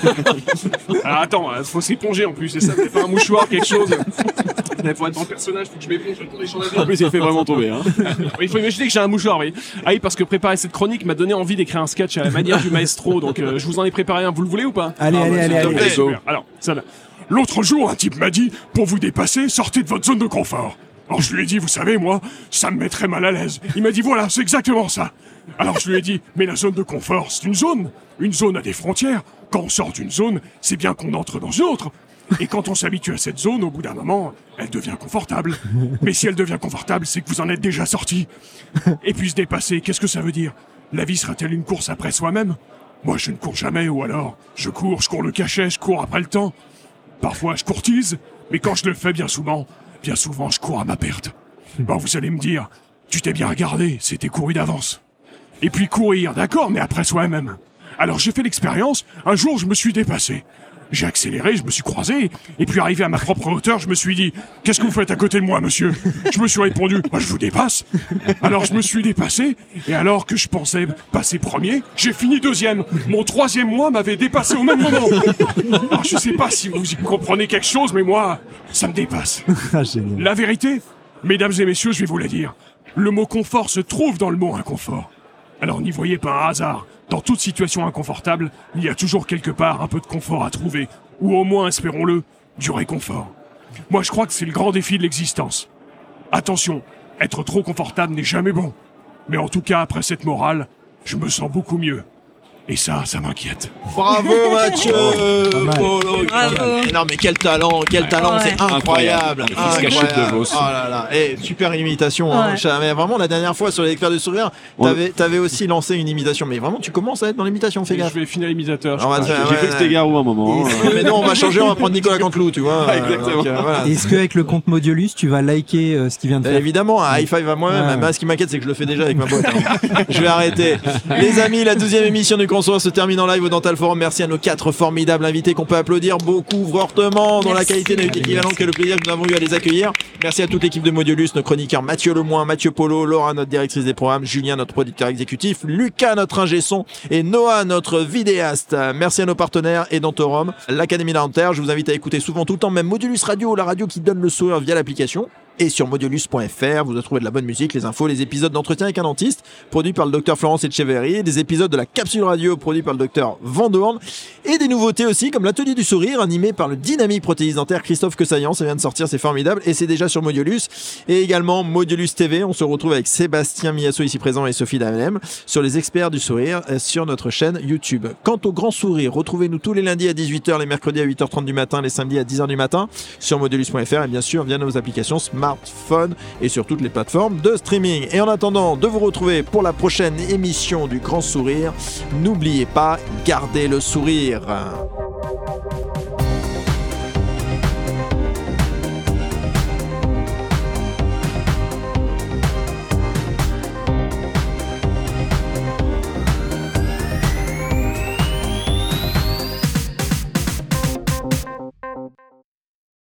Alors attends, faut s'éponger en plus, c'est ça, c'est pas un mouchoir, quelque chose. Il faut être dans le personnage, faut que je m'éponge, je tourne les champs d'avis. En plus, il fait vraiment tomber. Il faut imaginer que j'ai un mouchoir, oui. Ah oui, parce que préparer cette chronique m'a donné envie d'écrire un sketch à la manière du maestro, donc je vous en ai préparé un, vous le voulez ou pas? Allez. Alors, ça va. L'autre jour, un type m'a dit, pour vous dépasser, sortez de votre zone de confort. Alors je lui ai dit, vous savez, moi, ça me mettrait mal à l'aise. Il m'a dit, voilà, c'est exactement ça. Alors je lui ai dit, mais la zone de confort, c'est une zone. Une zone a des frontières. Quand on sort d'une zone, c'est bien qu'on entre dans une autre. Et quand on s'habitue à cette zone, au bout d'un moment, elle devient confortable. Mais si elle devient confortable, c'est que vous en êtes déjà sorti. Et puis se dépasser, qu'est-ce que ça veut dire? La vie sera-t-elle une course après soi-même? Moi, je ne cours jamais, ou alors, je cours le cachet, je cours après le temps. Parfois, je courtise, mais quand je le fais bien souvent, je cours à ma perte. Bon, vous allez me dire, tu t'es bien regardé, c'était couru d'avance. Et puis courir, d'accord, mais après soi-même. Alors j'ai fait l'expérience, un jour je me suis dépassé. J'ai accéléré, je me suis croisé, et puis arrivé à ma propre hauteur, je me suis dit, qu'est-ce que vous faites à côté de moi, monsieur? Je me suis répondu, moi je vous dépasse. Alors je me suis dépassé, et alors que je pensais passer premier, j'ai fini deuxième. Mon 3e mois m'avait dépassé au même moment. Alors je sais pas si vous y comprenez quelque chose, mais moi, ça me dépasse. La vérité, mesdames et messieurs, je vais vous la dire. Le mot confort se trouve dans le mot inconfort. Alors n'y voyez pas un hasard. Dans toute situation inconfortable, il y a toujours quelque part un peu de confort à trouver, ou au moins, espérons-le, du réconfort. Moi, je crois que c'est le grand défi de l'existence. Attention, être trop confortable n'est jamais bon. Mais en tout cas, après cette morale, je me sens beaucoup mieux. Et ça m'inquiète. Bravo Mathieu. Bravo. Non mais quel talent, c'est incroyable. Oh là là. Et super imitation. Hein. Mais vraiment la dernière fois sur les experts de sourire, t'avais aussi lancé une imitation. Mais vraiment tu commences à être dans l'imitation, fais gaffe. Je vais finir l'imitateur. J'ai fait que c'était Garou un moment. Mais non, on va changer, on va prendre Nicolas Canteloup, tu vois. Exactement. Donc, voilà. Est-ce qu'avec le compte Modulus, tu vas liker ce qu'il vient de faire? Évidemment, un high five à moi-même. Mais ce qui m'inquiète, c'est que je le fais déjà avec ma boîte. Je vais arrêter. Les amis, la 12e émission du Consoir se termine en live au Dental Forum. Merci à nos 4 formidables invités qu'on peut applaudir beaucoup fortement, dont la qualité n'est équivalente que le plaisir que nous avons eu à les accueillir. Merci à toute l'équipe de Modulus, nos chroniqueurs Mathieu Lemoin, Mathieu Polo, Laura, notre directrice des programmes, Julien, notre producteur exécutif, Lucas, notre ingé son, et Noah, notre vidéaste. Merci à nos partenaires et Dentorum, l'Académie dentaire. Je vous invite à écouter souvent tout le temps même Modulus Radio, la radio qui donne le sourire via l'application. et sur Modulus.fr. Vous retrouvez de la bonne musique, les infos, les épisodes d'entretien avec un dentiste produits par le docteur Florence Etcheverry, des épisodes de la capsule radio produits par le docteur Vandoorne et des nouveautés aussi comme l'atelier du sourire animé par le dynamique prothésiste dentaire Christophe Quesaillant. Ça vient de sortir, c'est formidable et c'est déjà sur Modulus. Et également Modulus TV. On se retrouve avec Sébastien Miasso ici présent et Sophie Damelem sur les experts du sourire sur notre chaîne YouTube. Quant au grand sourire, retrouvez-nous tous les lundis à 18h, les mercredis à 8h30 du matin, les samedis à 10h du matin sur Modulus.fr et bien sûr via nos applications smartphone et sur toutes les plateformes de streaming. Et en attendant de vous retrouver pour la prochaine émission du Grand Sourire, n'oubliez pas, gardez le sourire.